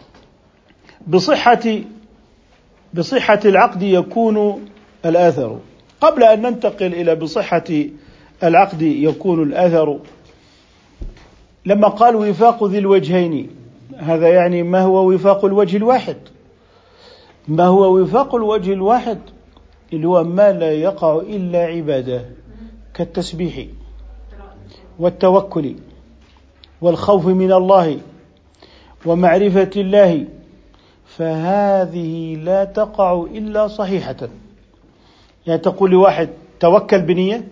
[SPEAKER 1] بصحة بصحة العقد يكون الآثر. قبل أن ننتقل إلى بصحة العقد يكون الآثر، لما قال وفاق ذي الوجهين، هذا يعني ما هو وفاق الوجه الواحد؟ ما هو وفاق الوجه الواحد؟ اللي هو ما لا يقع إلا عبادة، كالتسبيح والتوكل والخوف من الله ومعرفة الله، فهذه لا تقع إلا صحيحة. يعني تقول لواحد توكل بنية،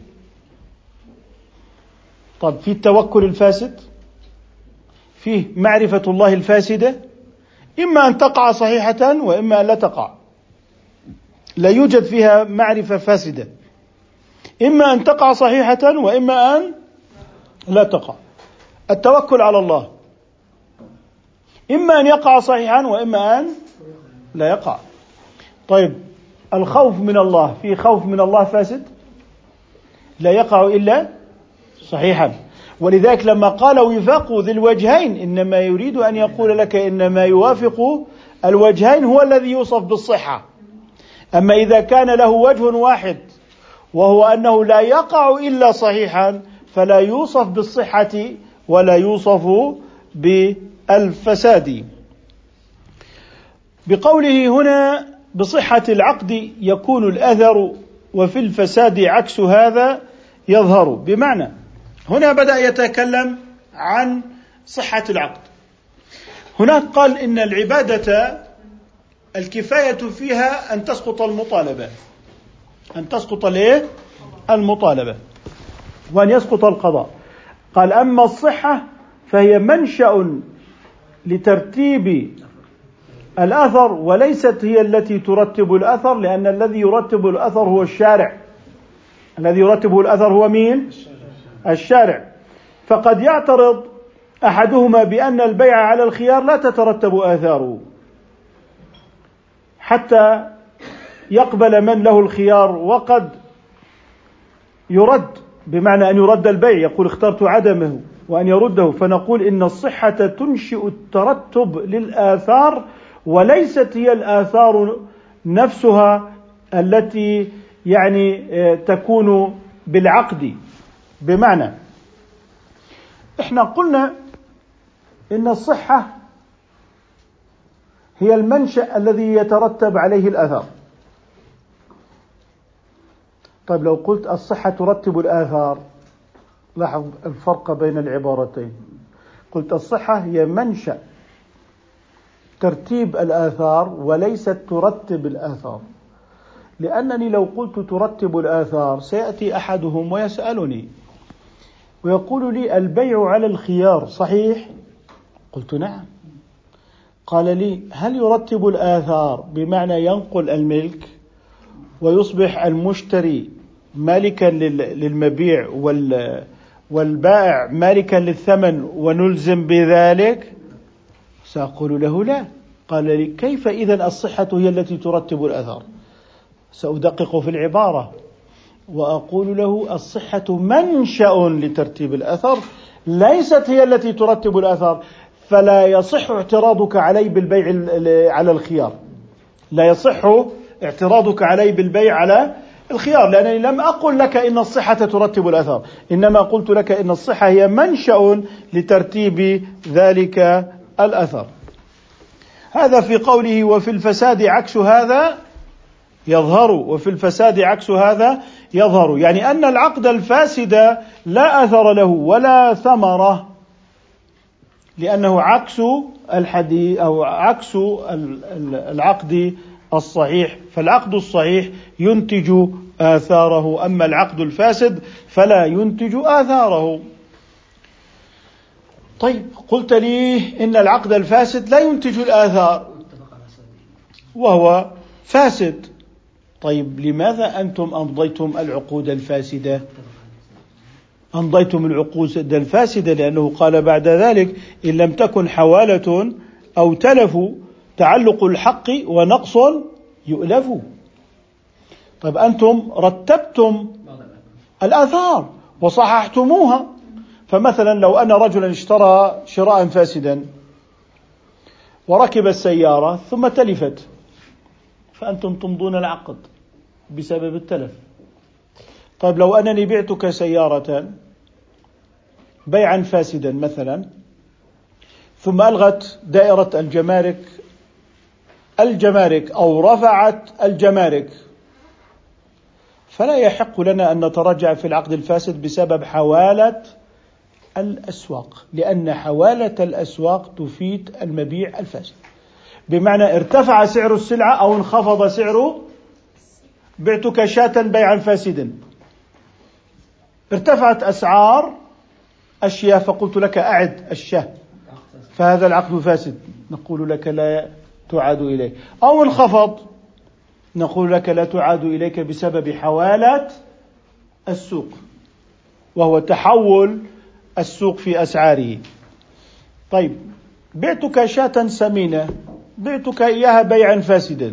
[SPEAKER 1] طب في التوكل الفاسد، فيه معرفة الله الفاسدة، إما أن تقع صحيحة وإما أن لا تقع، لا يوجد فيها معرفة فاسدة، إما أن تقع صحيحة وإما أن لا تقع. التوكل على الله إما أن يقع صحيحا وإما أن لا يقع. طيب الخوف من الله، في خوف من الله فاسد لا يقع إلا صحيحا. ولذلك لما قال وفاق ذي الوجهين إنما يريد أن يقول لك إنما يوافق الوجهين هو الذي يوصف بالصحة. أما إذا كان له وجه واحد وهو أنه لا يقع إلا صحيحا فلا يوصف بالصحة ولا يوصف بالفساد. بقوله هنا بصحة العقد يكون الأثر وفي الفساد عكس هذا يظهر، بمعنى هنا بدأ يتكلم عن صحة العقد. هناك قال إن العبادة الكفاية فيها أن تسقط المطالبة، أن تسقط ليه المطالبة وأن يسقط القضاء. قال أما الصحة فهي منشأ لترتيب الأثر وليست هي التي ترتب الأثر، لأن الذي يرتب الأثر هو الشارع. الذي يرتبه الأثر هو مين؟ الشارع. فقد يعترض أحدهما بأن البيع على الخيار لا تترتب آثاره، حتى يقبل من له الخيار، وقد يرد بمعنى أن يرد البيع، يقول اخترت عدمه، وأن يرده. فنقول إن الصحة تنشئ الترتب للآثار وليست هي الآثار نفسها التي يعني تكون بالعقد. بمعنى احنا قلنا إن الصحة هي المنشأ الذي يترتب عليه الآثار. طيب لو قلت الصحة ترتب الآثار، لاحظ الفرق بين العبارتين. قلت الصحة هي منشأ ترتيب الآثار وليست ترتب الآثار، لأنني لو قلت ترتب الآثار سيأتي أحدهم ويسألني ويقول لي البيع على الخيار صحيح؟ قلت نعم. قال لي هل يرتب الآثار بمعنى ينقل الملك ويصبح المشتري مالكا للمبيع والبائع مالكا للثمن ونلزم بذلك؟ سأقول له لا. قال لي كيف إذن الصحة هي التي ترتب الأثر؟ سأدقق في العبارة وأقول له الصحة منشأ لترتيب الأثر ليست هي التي ترتب الأثر، فلا يصح اعتراضك علي بالبيع على الخيار، لا يصح اعتراضك علي بالبيع على الخيار، لأنني لم أقل لك إن الصحة ترتب الأثر، إنما قلت لك إن الصحة هي منشأ لترتيب ذلك الأثر. هذا في قوله وفي الفساد عكس هذا يظهر، وفي الفساد عكس هذا يظهر، يعني أن العقد الفاسد لا أثر له ولا ثمرة، لأنه عكس الحديث أو عكس العقد الصحيح. فالعقد الصحيح ينتج آثاره، أما العقد الفاسد فلا ينتج آثاره. طيب قلت لي إن العقد الفاسد لا ينتج الآثار وهو فاسد، طيب لماذا أنتم أمضيتم العقود الفاسدة؟ أمضيتم العقود الفاسدة لأنه قال بعد ذلك: إن لم تكن حوالة أو تلف تعلق الحق ونقص يؤلف. طيب أنتم رتبتم الآثار وصححتموها. فمثلا لو أن رجلا اشترى شراء فاسدا وركب السيارة ثم تلفت، فأنتم تمضون العقد بسبب التلف. طيب لو أنني بعتك سيارة بيعا فاسدا مثلا، ثم ألغت دائرة الجمارك الجمارك أو رفعت الجمارك، فلا يحق لنا أن نتراجع في العقد الفاسد بسبب حوالة الأسواق، لأن حوالة الأسواق تفيد المبيع الفاسد. بمعنى ارتفع سعر السلعة أو انخفض سعره، بعتك شاة بيعا فاسدا، ارتفعت أسعار أشياء فقلت لك أعد الشاة، فهذا العقد فاسد، نقول لك لا تعاد إليك. أو انخفض، نقول لك لا تعاد إليك بسبب حوالة السوق، وهو تحول السوق في أسعاره. طيب بعتك شاة سمينة، بعتك إياها بيعا فاسدا،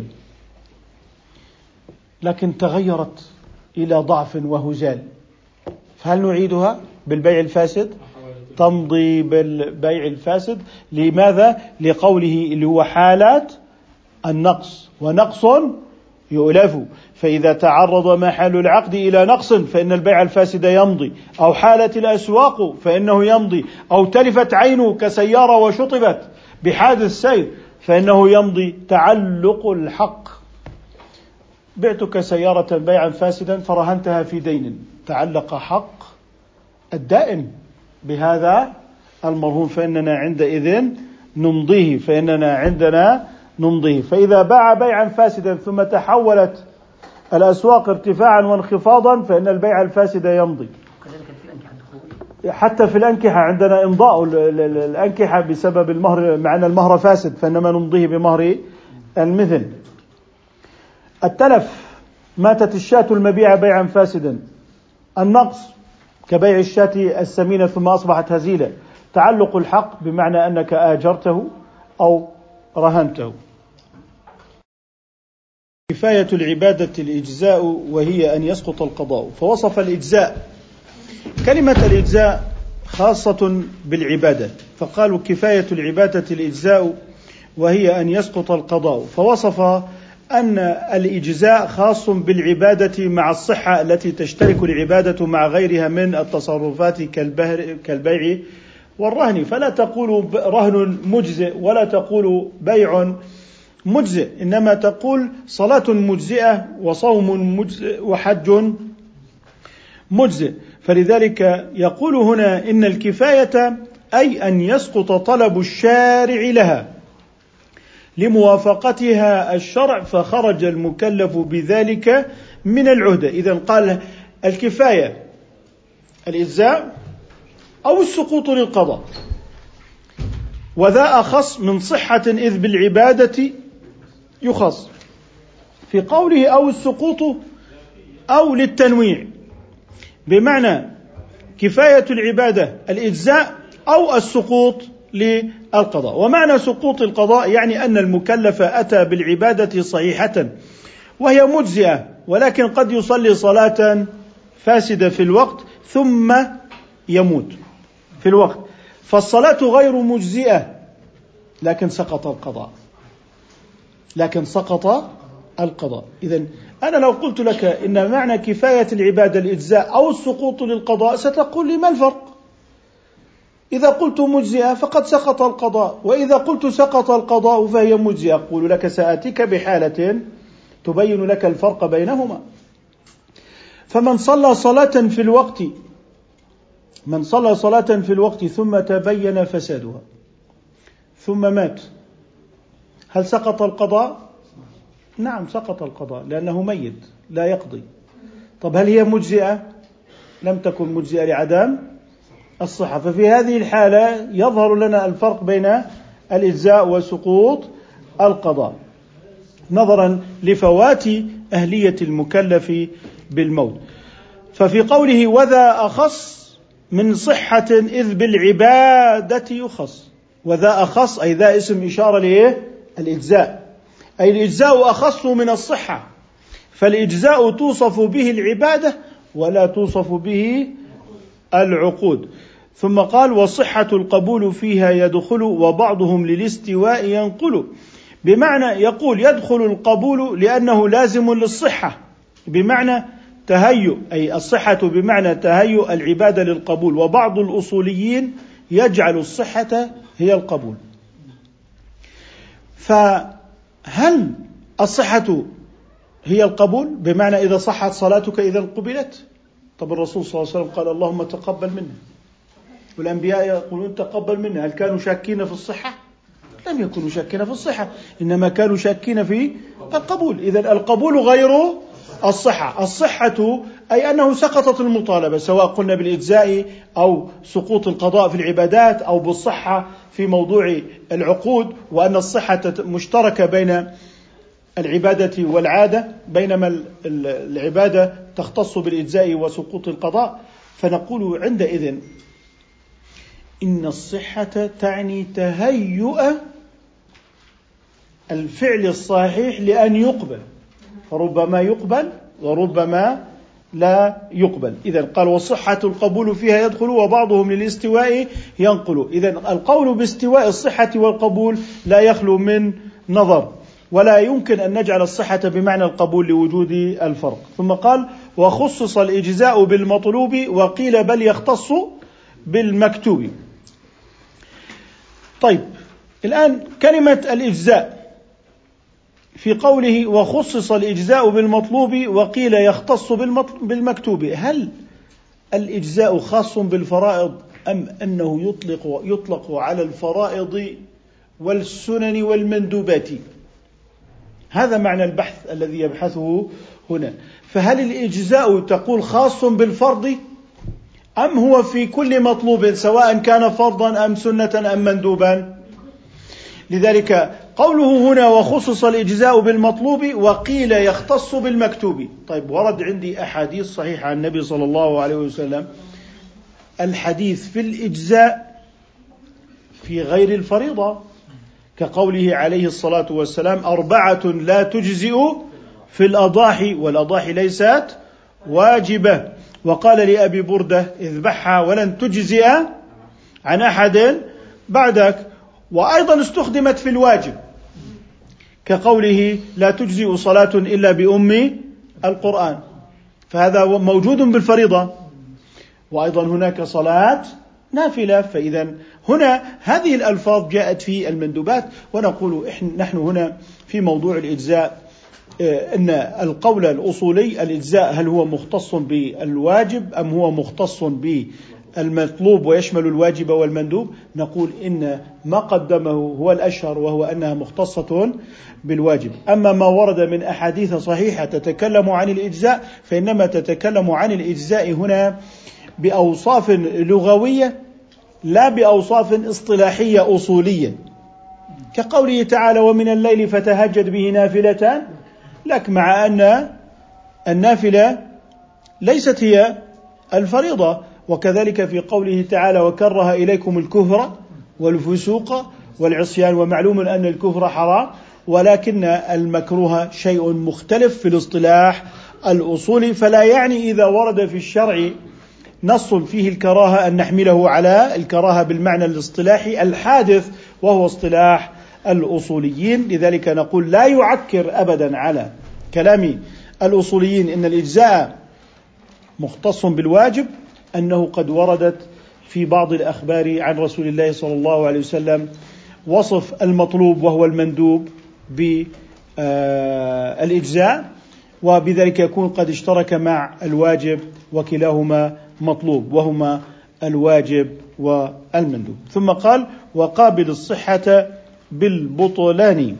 [SPEAKER 1] لكن تغيرت إلى ضعف وهزال، فهل نعيدها بالبيع الفاسد؟ تمضي بالبيع الفاسد. لماذا؟ لقوله اللي هو حالات النقص، ونقص يؤلف. فإذا تعرض محل العقد إلى نقص فإن البيع الفاسد يمضي، أو حالت الأسواق فإنه يمضي، أو تلفت عينه كسيارة وشطبت بحادث سير فإنه يمضي. تعلق الحق، بعتك سيارة بيعا فاسدا فرهنتها في دين، تعلق حق الدائن بهذا المرهون، فإننا عندئذ نمضيه فإننا عندنا نمضيه. فإذا باع بيعا فاسدا ثم تحولت الأسواق ارتفاعا وانخفاضا فإن البيع الفاسد يمضي. حتى في الأنكحة عندنا إمضاء الأنكحة بسبب المهر، مع أن المهر فاسد فإنما نمضيه بمهر المثل. التلف، ماتت الشاة المبيعة بيعا فاسدا. النقص كبيع الشاة السمينة ثم أصبحت هزيلة. تعلق الحق بمعنى أنك آجرته أو رهنته. كفاية العبادة الإجزاء وهي أن يسقط القضاء. فوصف الإجزاء، كلمة الإجزاء خاصة بالعبادة، فقالوا كفاية العبادة الإجزاء وهي أن يسقط القضاء. فوصف أن الإجزاء خاص بالعبادة مع الصحة التي تشترك العبادة مع غيرها من التصرفات كالبيع والرهن. فلا تقول رهن مجزئ ولا تقول بيع مجزئ، إنما تقول صلاة مجزئة وصوم مجزئ وحج مجزئ. فلذلك يقول هنا إن الكفاية أي أن يسقط طلب الشارع لها لموافقتها الشرع، فخرج المكلف بذلك من العهدة. إذن قال الكفاية الإجزاء أو السقوط للقضاء، وذا أخص من صحة إذ بالعبادة يخص. في قوله أو السقوط أو للتنويع، بمعنى كفاية العبادة الإجزاء أو السقوط للقضاء. ومعنى سقوط القضاء يعني أن المكلف أتى بالعبادة صحيحة وهي مجزئة، ولكن قد يصلي صلاة فاسدة في الوقت ثم يموت في الوقت، فالصلاة غير مجزئة لكن سقط القضاء لكن سقط القضاء. إذن أنا لو قلت لك إن معنى كفاية العبادة الإجزاء أو السقوط للقضاء ستقول لي ما الفرق؟ إذا قلت مجزئة فقد سقط القضاء، وإذا قلت سقط القضاء فهي مجزئة. أقول لك سآتيك بحالة تبين لك الفرق بينهما. فمن صلى صلاة في الوقت من صلى صلاة في الوقت ثم تبين فسادها ثم مات، هل سقط القضاء؟ نعم سقط القضاء لأنه ميت لا يقضي. طب هل هي مجزئة؟ لم تكن مجزئة لعدم الصحة. ففي هذه الحالة يظهر لنا الفرق بين الإجزاء وسقوط القضاء. نظرا لفوات أهلية المكلف بالموت. ففي قوله وذا أخص من صحة إذ بالعبادة يخص، وذا أخص أي ذا اسم إشارة لإيه؟ الإجزاء، أي الإجزاء أخص من الصحة، فالإجزاء توصف به العبادة ولا توصف به العقود. ثم قال وصحة القبول فيها يدخل وبعضهم للاستواء ينقل، بمعنى يقول يدخل القبول لأنه لازم للصحة بمعنى تهيؤ، أي الصحة بمعنى تهيؤ العبادة للقبول، وبعض الأصوليين يجعل الصحة هي القبول. فهل الصحة هي القبول بمعنى إذا صحت صلاتك إذا قبلت؟ طب الرسول صلى الله عليه وسلم قال اللهم تقبل منا، والأنبياء يقولون تقبل منا، هل كانوا شاكين في الصحة؟ لم يكونوا شاكين في الصحة، إنما كانوا شاكين في القبول. إذن القبول غير الصحة. الصحة أي أنه سقطت المطالبة، سواء قلنا بالإجزاء أو سقوط القضاء في العبادات أو بالصحة في موضوع العقود، وأن الصحة مشتركة بين العبادة والعادة، بينما العبادة تختص بالإجزاء وسقوط القضاء. فنقول عندئذ إن الصحة تعني تهيؤ الفعل الصحيح لأن يقبل، فربما يقبل وربما لا يقبل. إذن قال وصحة القبول فيها يدخل وبعضهم للاستواء ينقل. إذن القول باستواء الصحة والقبول لا يخلو من نظر، ولا يمكن أن نجعل الصحة بمعنى القبول لوجود الفرق. ثم قال وخصص الإجزاء بالمطلوب وقيل بل يختص بالمكتوب. طيب الآن كلمة الإجزاء في قوله وخصص الإجزاء بالمطلوب وقيل يختص بالمكتوب، هل الإجزاء خاص بالفرائض أم أنه يطلق, يطلق على الفرائض والسنن والمندوبات؟ هذا معنى البحث الذي يبحثه هنا. فهل الإجزاء تقول خاص بالفرض أم هو في كل مطلوب سواء كان فرضا أم سنة أم مندوبا؟ لذلك قوله هنا وخصص الإجزاء بالمطلوب وقيل يختص بالمكتوب. طيب ورد عندي أحاديث صحيحة عن النبي صلى الله عليه وسلم، الحديث في الإجزاء في غير الفريضة، كقوله عليه الصلاة والسلام أربعة لا تجزئ في الأضاحي والأضاحي ليست واجبة. وقال لأبي بردة اذبحها ولن تجزئ عن أحد بعدك. وأيضا استخدمت في الواجب كقوله لا تجزئ صلاة إلا بأم القرآن، فهذا موجود بالفريضة. وأيضا هناك صلاة نافلة. فإذا هنا هذه الألفاظ جاءت في المندوبات. ونقول نحن هنا في موضوع الإجزاء أن القول الأصولي الإجزاء هل هو مختص بالواجب أم هو مختص بالمطلوب ويشمل الواجب والمندوب؟ نقول إن ما قدمه هو الأشهر، وهو أنها مختصة بالواجب. أما ما ورد من أحاديث صحيحة تتكلم عن الإجزاء فإنما تتكلم عن الإجزاء هنا بأوصاف لغوية لا بأوصاف اصطلاحية أصولية، كقوله تعالى ومن الليل فتهجد به نافلة لك، مع أن النافلة ليست هي الفريضة. وكذلك في قوله تعالى وكره إليكم الكفر والفسوق والعصيان، ومعلوم أن الكفر حرام، ولكن المكروه شيء مختلف في الاصطلاح الأصولي. فلا يعني إذا ورد في الشرع نص فيه الكراهة أن نحمله على الكراهة بالمعنى الاصطلاحي الحادث وهو اصطلاح الأصوليين. لذلك نقول لا يعكر أبدا على كلام الأصوليين إن الإجزاء مختص بالواجب أنه قد وردت في بعض الأخبار عن رسول الله صلى الله عليه وسلم وصف المطلوب وهو المندوب بالإجزاء، وبذلك يكون قد اشترك مع الواجب، وكلاهما مطلوب وهما الواجب والمندوب. ثم قال وقابل الصحة بالبطلان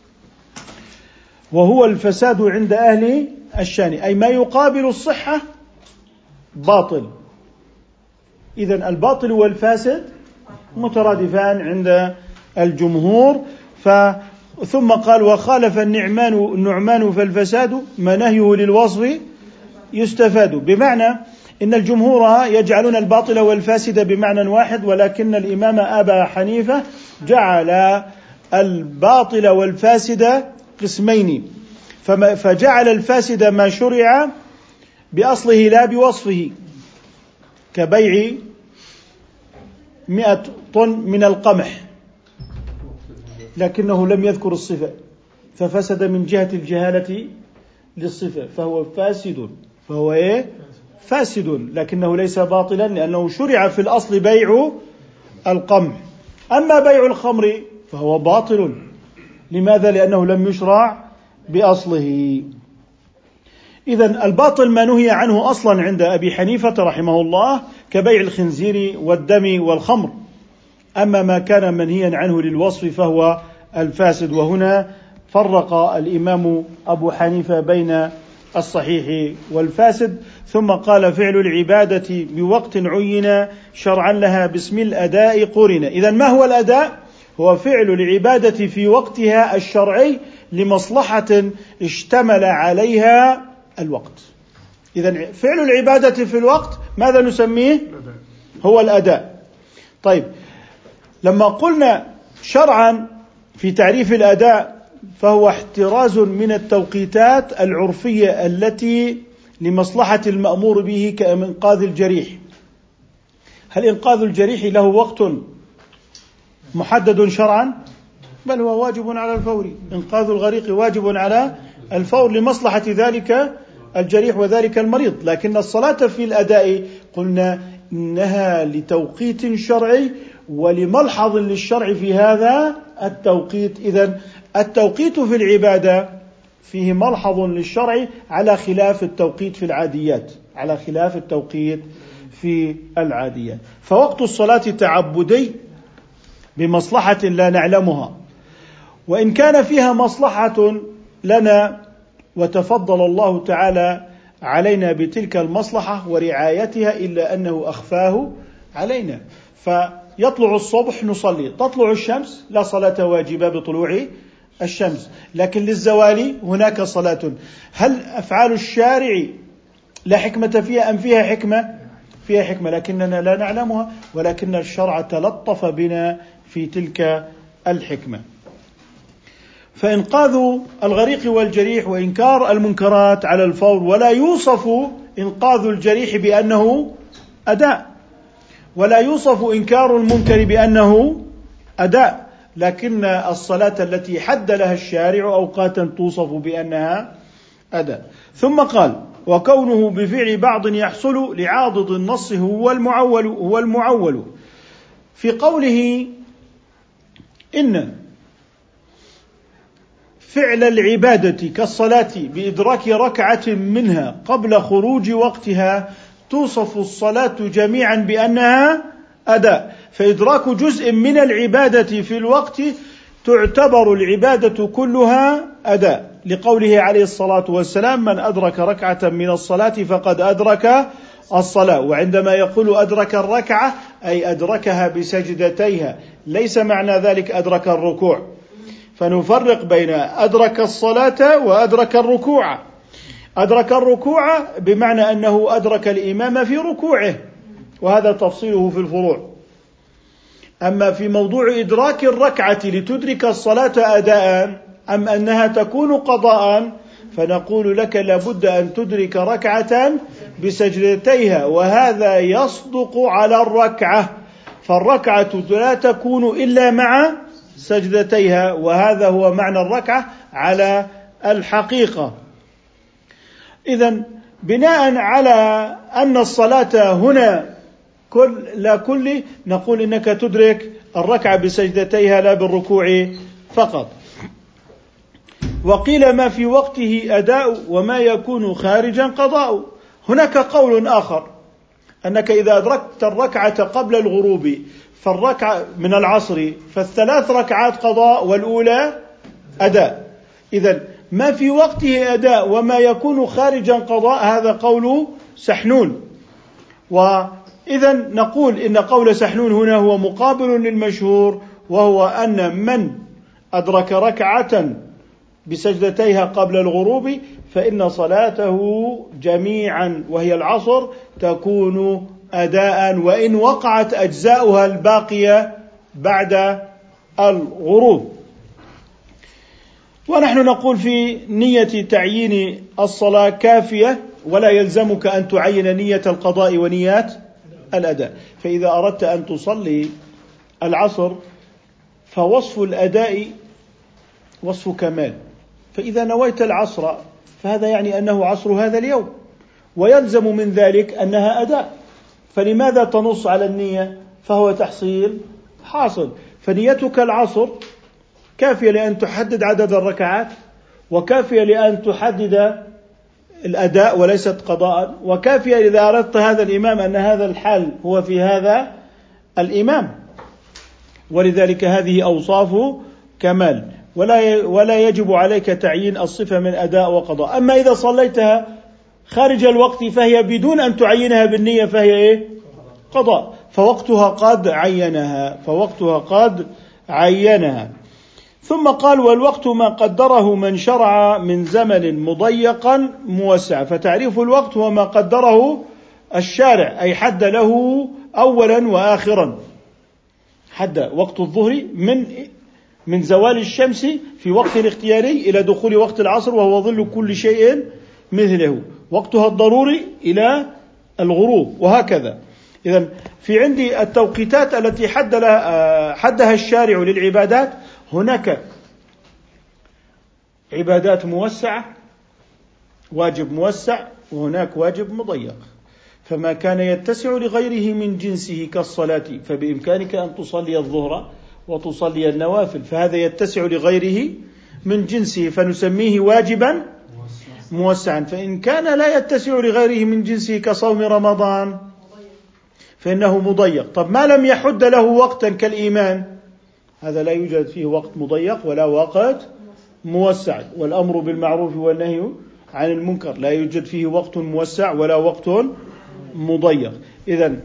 [SPEAKER 1] وهو الفساد عند أهل الشان، أي ما يقابل الصحة باطل. إذن الباطل والفاسد مترادفان عند الجمهور. ثم قال وخالف النعمان النعمان فالفساد ما نهيه للوصف يستفاد، بمعنى إن الجمهور يجعلون الباطل والفاسد بمعنى واحد، ولكن الإمام أبا حنيفة جعل الباطل والفاسد قسمين، فجعل الفاسد ما شرع بأصله لا بوصفه، كبيع مئة طن من القمح لكنه لم يذكر الصفة ففسد من جهة الجهالة للصفة فهو فاسد، فهو إيه؟ فاسد، لكنه ليس باطلا لأنه شرع في الأصل بيع القمح. أما بيع الخمر فهو باطل، لماذا؟ لأنه لم يشرع بأصله. إذن الباطل ما نهي عنه أصلا عند أبي حنيفة رحمه الله كبيع الخنزير والدم والخمر، أما ما كان منهيا عنه للوصف فهو الفاسد. وهنا فرق الإمام أبو حنيفة بين الصحيح والفاسد، ثم قال فعل العبادة بوقت عين شرعا لها باسم الأداء قرن. إذن ما هو الأداء؟ هو فعل العبادة في وقتها الشرعي لمصلحة اشتمل عليها الوقت. إذن فعل العبادة في الوقت ماذا نسميه؟ هو الأداء. طيب، لما قلنا شرعا في تعريف الأداء فهو احتراز من التوقيتات العرفية التي لمصلحة المأمور به كإنقاذ الجريح. هل إنقاذ الجريح له وقت محدد شرعا؟ بل هو واجب على الفور. إنقاذ الغريق واجب على الفور لمصلحة ذلك الجريح وذلك المريض. لكن الصلاة في الأداء قلنا إنها لتوقيت شرعي ولملحظ للشرع في هذا التوقيت. إذن التوقيت في العبادة فيه ملحظ للشرع على خلاف التوقيت في العاديات، على خلاف التوقيت في العاديات. فوقت الصلاة تعبدي بمصلحة لا نعلمها، وإن كان فيها مصلحة لنا وتفضل الله تعالى علينا بتلك المصلحة ورعايتها، إلا أنه أخفاه علينا. فيطلع الصبح نصلي، تطلع الشمس لا صلاة واجبة بطلوع الشمس، لكن للزوال هناك صلاة. هل أفعال الشارع لا حكمة فيها أم فيها حكمة؟ فيها حكمة لكننا لا نعلمها، ولكن الشرع تلطف بنا في تلك الحكمة. فإنقاذ الغريق والجريح وإنكار المنكرات على الفور، ولا يوصف إنقاذ الجريح بأنه أداء، ولا يوصف إنكار المنكر بأنه أداء، لكن الصلاة التي حد لها الشارع أوقاتا توصف بأنها أداء. ثم قال وكونه بفعل بعض يحصل لعاضد النص هو المعول هو المعول في قوله إن فعل العبادة كالصلاة بإدراك ركعة منها قبل خروج وقتها توصف الصلاة جميعا بأنها أداء، فإدراك جزء من العبادة في الوقت تعتبر العبادة كلها أداء، لقوله عليه الصلاة والسلام من أدرك ركعة من الصلاة فقد أدرك الصلاة. وعندما يقول أدرك الركعة أي أدركها بسجدتيها، ليس معنى ذلك أدرك الركوع، فنفرق بين أدرك الصلاة وأدرك الركوع. أدرك الركوع بمعنى أنه أدرك الإمام في ركوعه، وهذا تفصيله في الفروع. أما في موضوع إدراك الركعة لتدرك الصلاة أداء أم أنها تكون قضاء، فنقول لك لابد أن تدرك ركعة بسجدتيها، وهذا يصدق على الركعة، فالركعة لا تكون إلا مع سجدتيها، وهذا هو معنى الركعة على الحقيقة. إذن بناء على أن الصلاة هنا كل لا كل، نقول إنك تدرك الركعة بسجدتيها لا بالركوع فقط. وقيل ما في وقته أداء وما يكون خارجا قضاء. هناك قول آخر أنك إذا أدركت الركعة قبل الغروب فالركعة من العصر فالثلاث ركعات قضاء والأولى أداء. إذن ما في وقته أداء وما يكون خارجا قضاء، هذا قول سحنون. وإذن نقول إن قول سحنون هنا هو مقابل للمشهور، وهو أن من أدرك ركعة بسجدتيها قبل الغروب فإن صلاته جميعا وهي العصر تكون أداء، وإن وقعت أجزاؤها الباقية بعد الغروب. ونحن نقول في نية تعيين الصلاة كافية، ولا يلزمك أن تعين نية القضاء ونيات الأداء. فإذا أردت أن تصلي العصر فوصف الأداء وصف كمال، فإذا نويت العصر فهذا يعني أنه عصر هذا اليوم، ويلزم من ذلك أنها أداء، فلماذا تنص على النية؟ فهو تحصيل حاصل. فنيتك العصر كافية لأن تحدد عدد الركعات، وكافية لأن تحدد الأداء وليست قضاء، وكافية إذا أردت هذا الإمام أن هذا الحال هو في هذا الإمام. ولذلك هذه أوصاف كمال، ولا ولا يجب عليك تعيين الصفة من أداء وقضاء. أما إذا صليتها خارج الوقت فهي بدون أن تعينها بالنية فهي إيه؟ قضاء، فوقتها قد عينها فوقتها قد عينها. ثم قال: والوقت ما قدره من شرع من زمن مضيقا موسع. فتعريف الوقت هو ما قدره الشارع، أي حد له أولا وآخرا. حد وقت الظهر من من زوال الشمس في وقت الاختياري إلى دخول وقت العصر وهو ظل كل شيء مثله، وقتها الضروري إلى الغروب، وهكذا. إذن في عندي التوقيتات التي حد لها حدها الشارع للعبادات، هناك عبادات موسعة واجب موسع، وهناك واجب مضيق. فما كان يتسع لغيره من جنسه كالصلاة فبإمكانك أن تصلي الظهر وتصلي النوافل، فهذا يتسع لغيره من جنسه فنسميه واجبا موسعا. فإن كان لا يتسع لغيره من جنسه كصوم رمضان فإنه مضيق. طب ما لم يحد له وقتا كالإيمان، هذا لا يوجد فيه وقت مضيق ولا وقت موسع. والأمر بالمعروف والنهي عن المنكر لا يوجد فيه وقت موسع ولا وقت مضيق. إذن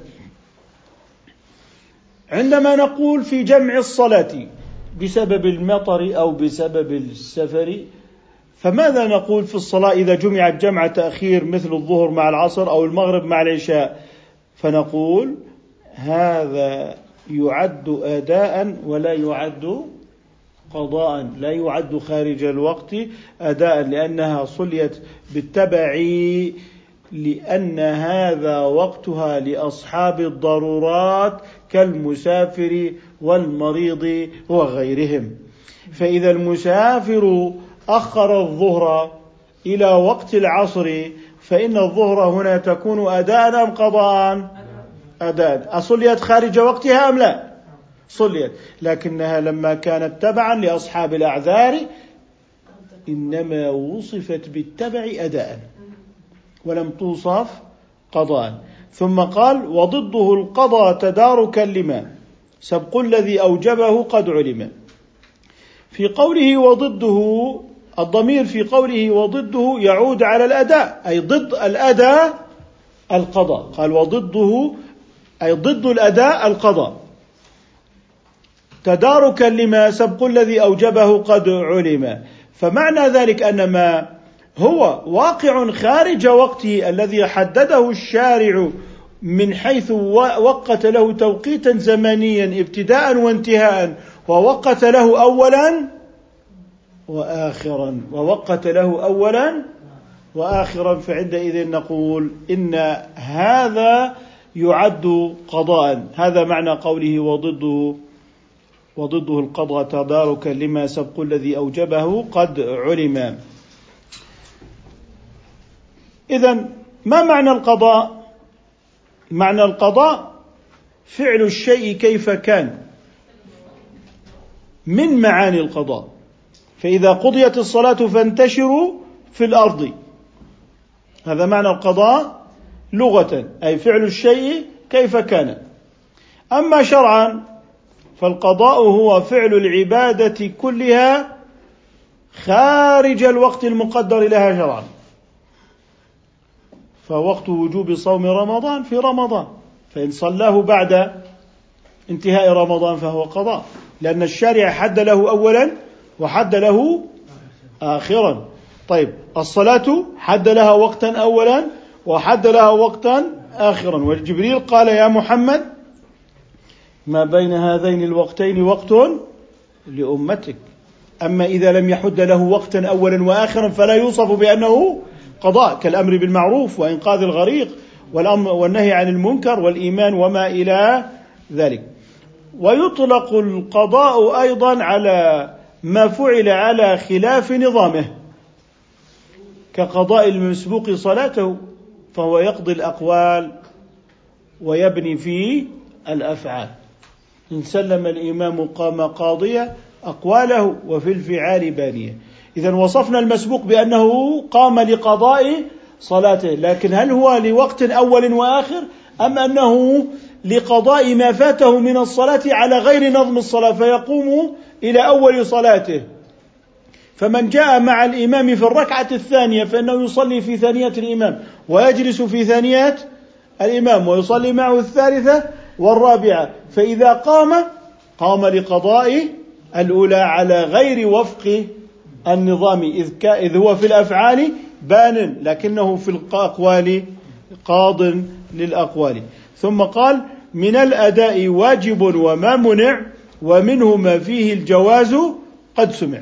[SPEAKER 1] عندما نقول في جمع الصلاة بسبب المطر أو بسبب السفر، فماذا نقول في الصلاة إذا جمعت جمع تأخير مثل الظهر مع العصر أو المغرب مع العشاء؟ فنقول هذا يعد أداء ولا يعد قضاء، لا يعد خارج الوقت أداء، لأنها صليت بالتبع، لأن هذا وقتها لأصحاب الضرورات كالمسافر والمريض وغيرهم. فإذا المسافر أخر الظهر إلى وقت العصر فإن الظهر هنا تكون أداء أم قضاء؟ أداء. أصليت خارج وقتها أم لا؟ صليت، لكنها لما كانت تبعا لأصحاب الأعذار إنما وصفت بالتبع أداء ولم توصف قضاء. ثم قال: وضده القضاء تداركا لما سبق الذي أوجبه قد علم. في قوله وضده، الضمير في قوله وضده يعود على الأداء، أي ضد الأداء القضاء. قال وضده أي ضد الأداء القضاء، تداركا لما سبق الذي أوجبه قد علم. فمعنى ذلك أن ما هو واقع خارج وقته الذي حدده الشارع من حيث وقت له توقيتا زمنيا ابتداء وانتهاء، ووقت له أولا وآخرا ووقت له أولا وآخرا فعندئذ نقول إن هذا يعد قضاء. هذا معنى قوله وضده وضده القضاء تداركا لما سبق الذي أوجبه قد علم. إذن ما معنى القضاء؟ معنى القضاء فعل الشيء كيف كان من معاني القضاء. فإذا قضيت الصلاة فانتشروا في الأرض، هذا معنى القضاء لغة، أي فعل الشيء كيف كان. أما شرعا فالقضاء هو فعل العبادة كلها خارج الوقت المقدر لها شرعا. فوقت وجوب صوم رمضان في رمضان، فإن صلاه بعد انتهاء رمضان فهو قضاء، لأن الشارع حد له أولا وحد له آخرا. طيب الصلاة حد لها وقتا أولا وحد لها وقتا آخرا، وجبريل قال يا محمد ما بين هذين الوقتين وقت لأمتك. أما إذا لم يحد له وقتا أولا وآخرا فلا يوصف بأنه قضاء، كالأمر بالمعروف وإنقاذ الغريق والأمر والنهي عن المنكر والإيمان وما إلى ذلك. ويطلق القضاء أيضا على ما فعل على خلاف نظامه، كقضاء المسبوق صلاته، فهو يقضي الأقوال ويبني في الأفعال. إن سلم الإمام قام قاضيا أقواله وفي الفعال بانية. إذن وصفنا المسبوق بأنه قام لقضاء صلاته، لكن هل هو لوقت أول وآخر أم أنه لقضاء ما فاته من الصلاة على غير نظم الصلاة فيقوم إلى أول صلاته؟ فمن جاء مع الإمام في الركعة الثانية فإنه يصلي في ثانية الإمام ويجلس في ثانية الإمام ويصلي معه الثالثة والرابعة، فإذا قام قام لقضاء الأولى على غير وفق النظام، إذ, إذ هو في الأفعال بان لكنه في الأقوال قاض للأقوال. ثم قال من الأداء واجب وما منع ومنه ما فيه الجواز قد سمع.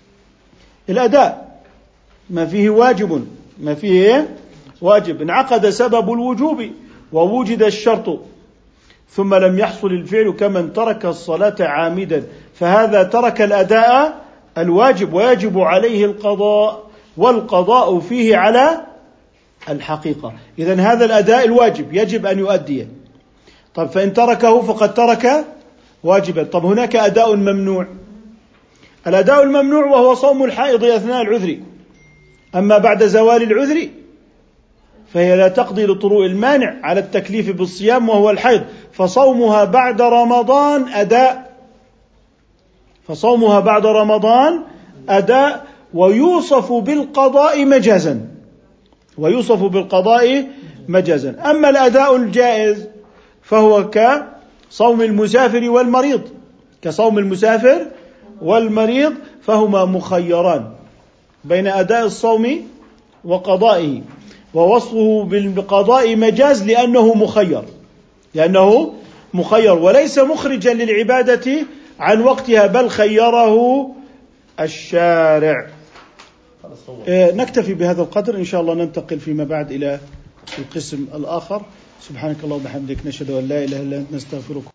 [SPEAKER 1] الأداء ما فيه واجب، ما فيه واجب انعقد سبب الوجوب ووجد الشرط ثم لم يحصل الفعل كمن ترك الصلاة عامدا، فهذا ترك الأداء الواجب ويجب عليه القضاء، والقضاء فيه على الحقيقة. إذن هذا الأداء الواجب يجب أن يؤديه. طب فإن تركه فقد ترك واجبا. طب هناك أداء ممنوع، الأداء الممنوع وهو صوم الحائض أثناء العذر، أما بعد زوال العذر فهي لا تقضي لطروء المانع على التكليف بالصيام وهو الحيض، فصومها بعد رمضان أداء، فصومها بعد رمضان أداء ويوصف بالقضاء مجازا، ويوصف بالقضاء مجازا. أما الأداء الجائز فهو كصوم المسافر والمريض، كصوم المسافر والمريض فهما مخيران بين أداء الصوم وقضائه، ووصفه بالقضاء مجاز لأنه مخير، لأنه مخير وليس مخرجا للعبادة عن وقتها بل خيره الشارع. نكتفي بهذا القدر، إن شاء الله ننتقل فيما بعد إلى القسم الآخر. سبحانك اللهم وبحمدك نشهد أن لا إله إلا أنت نستغفرك.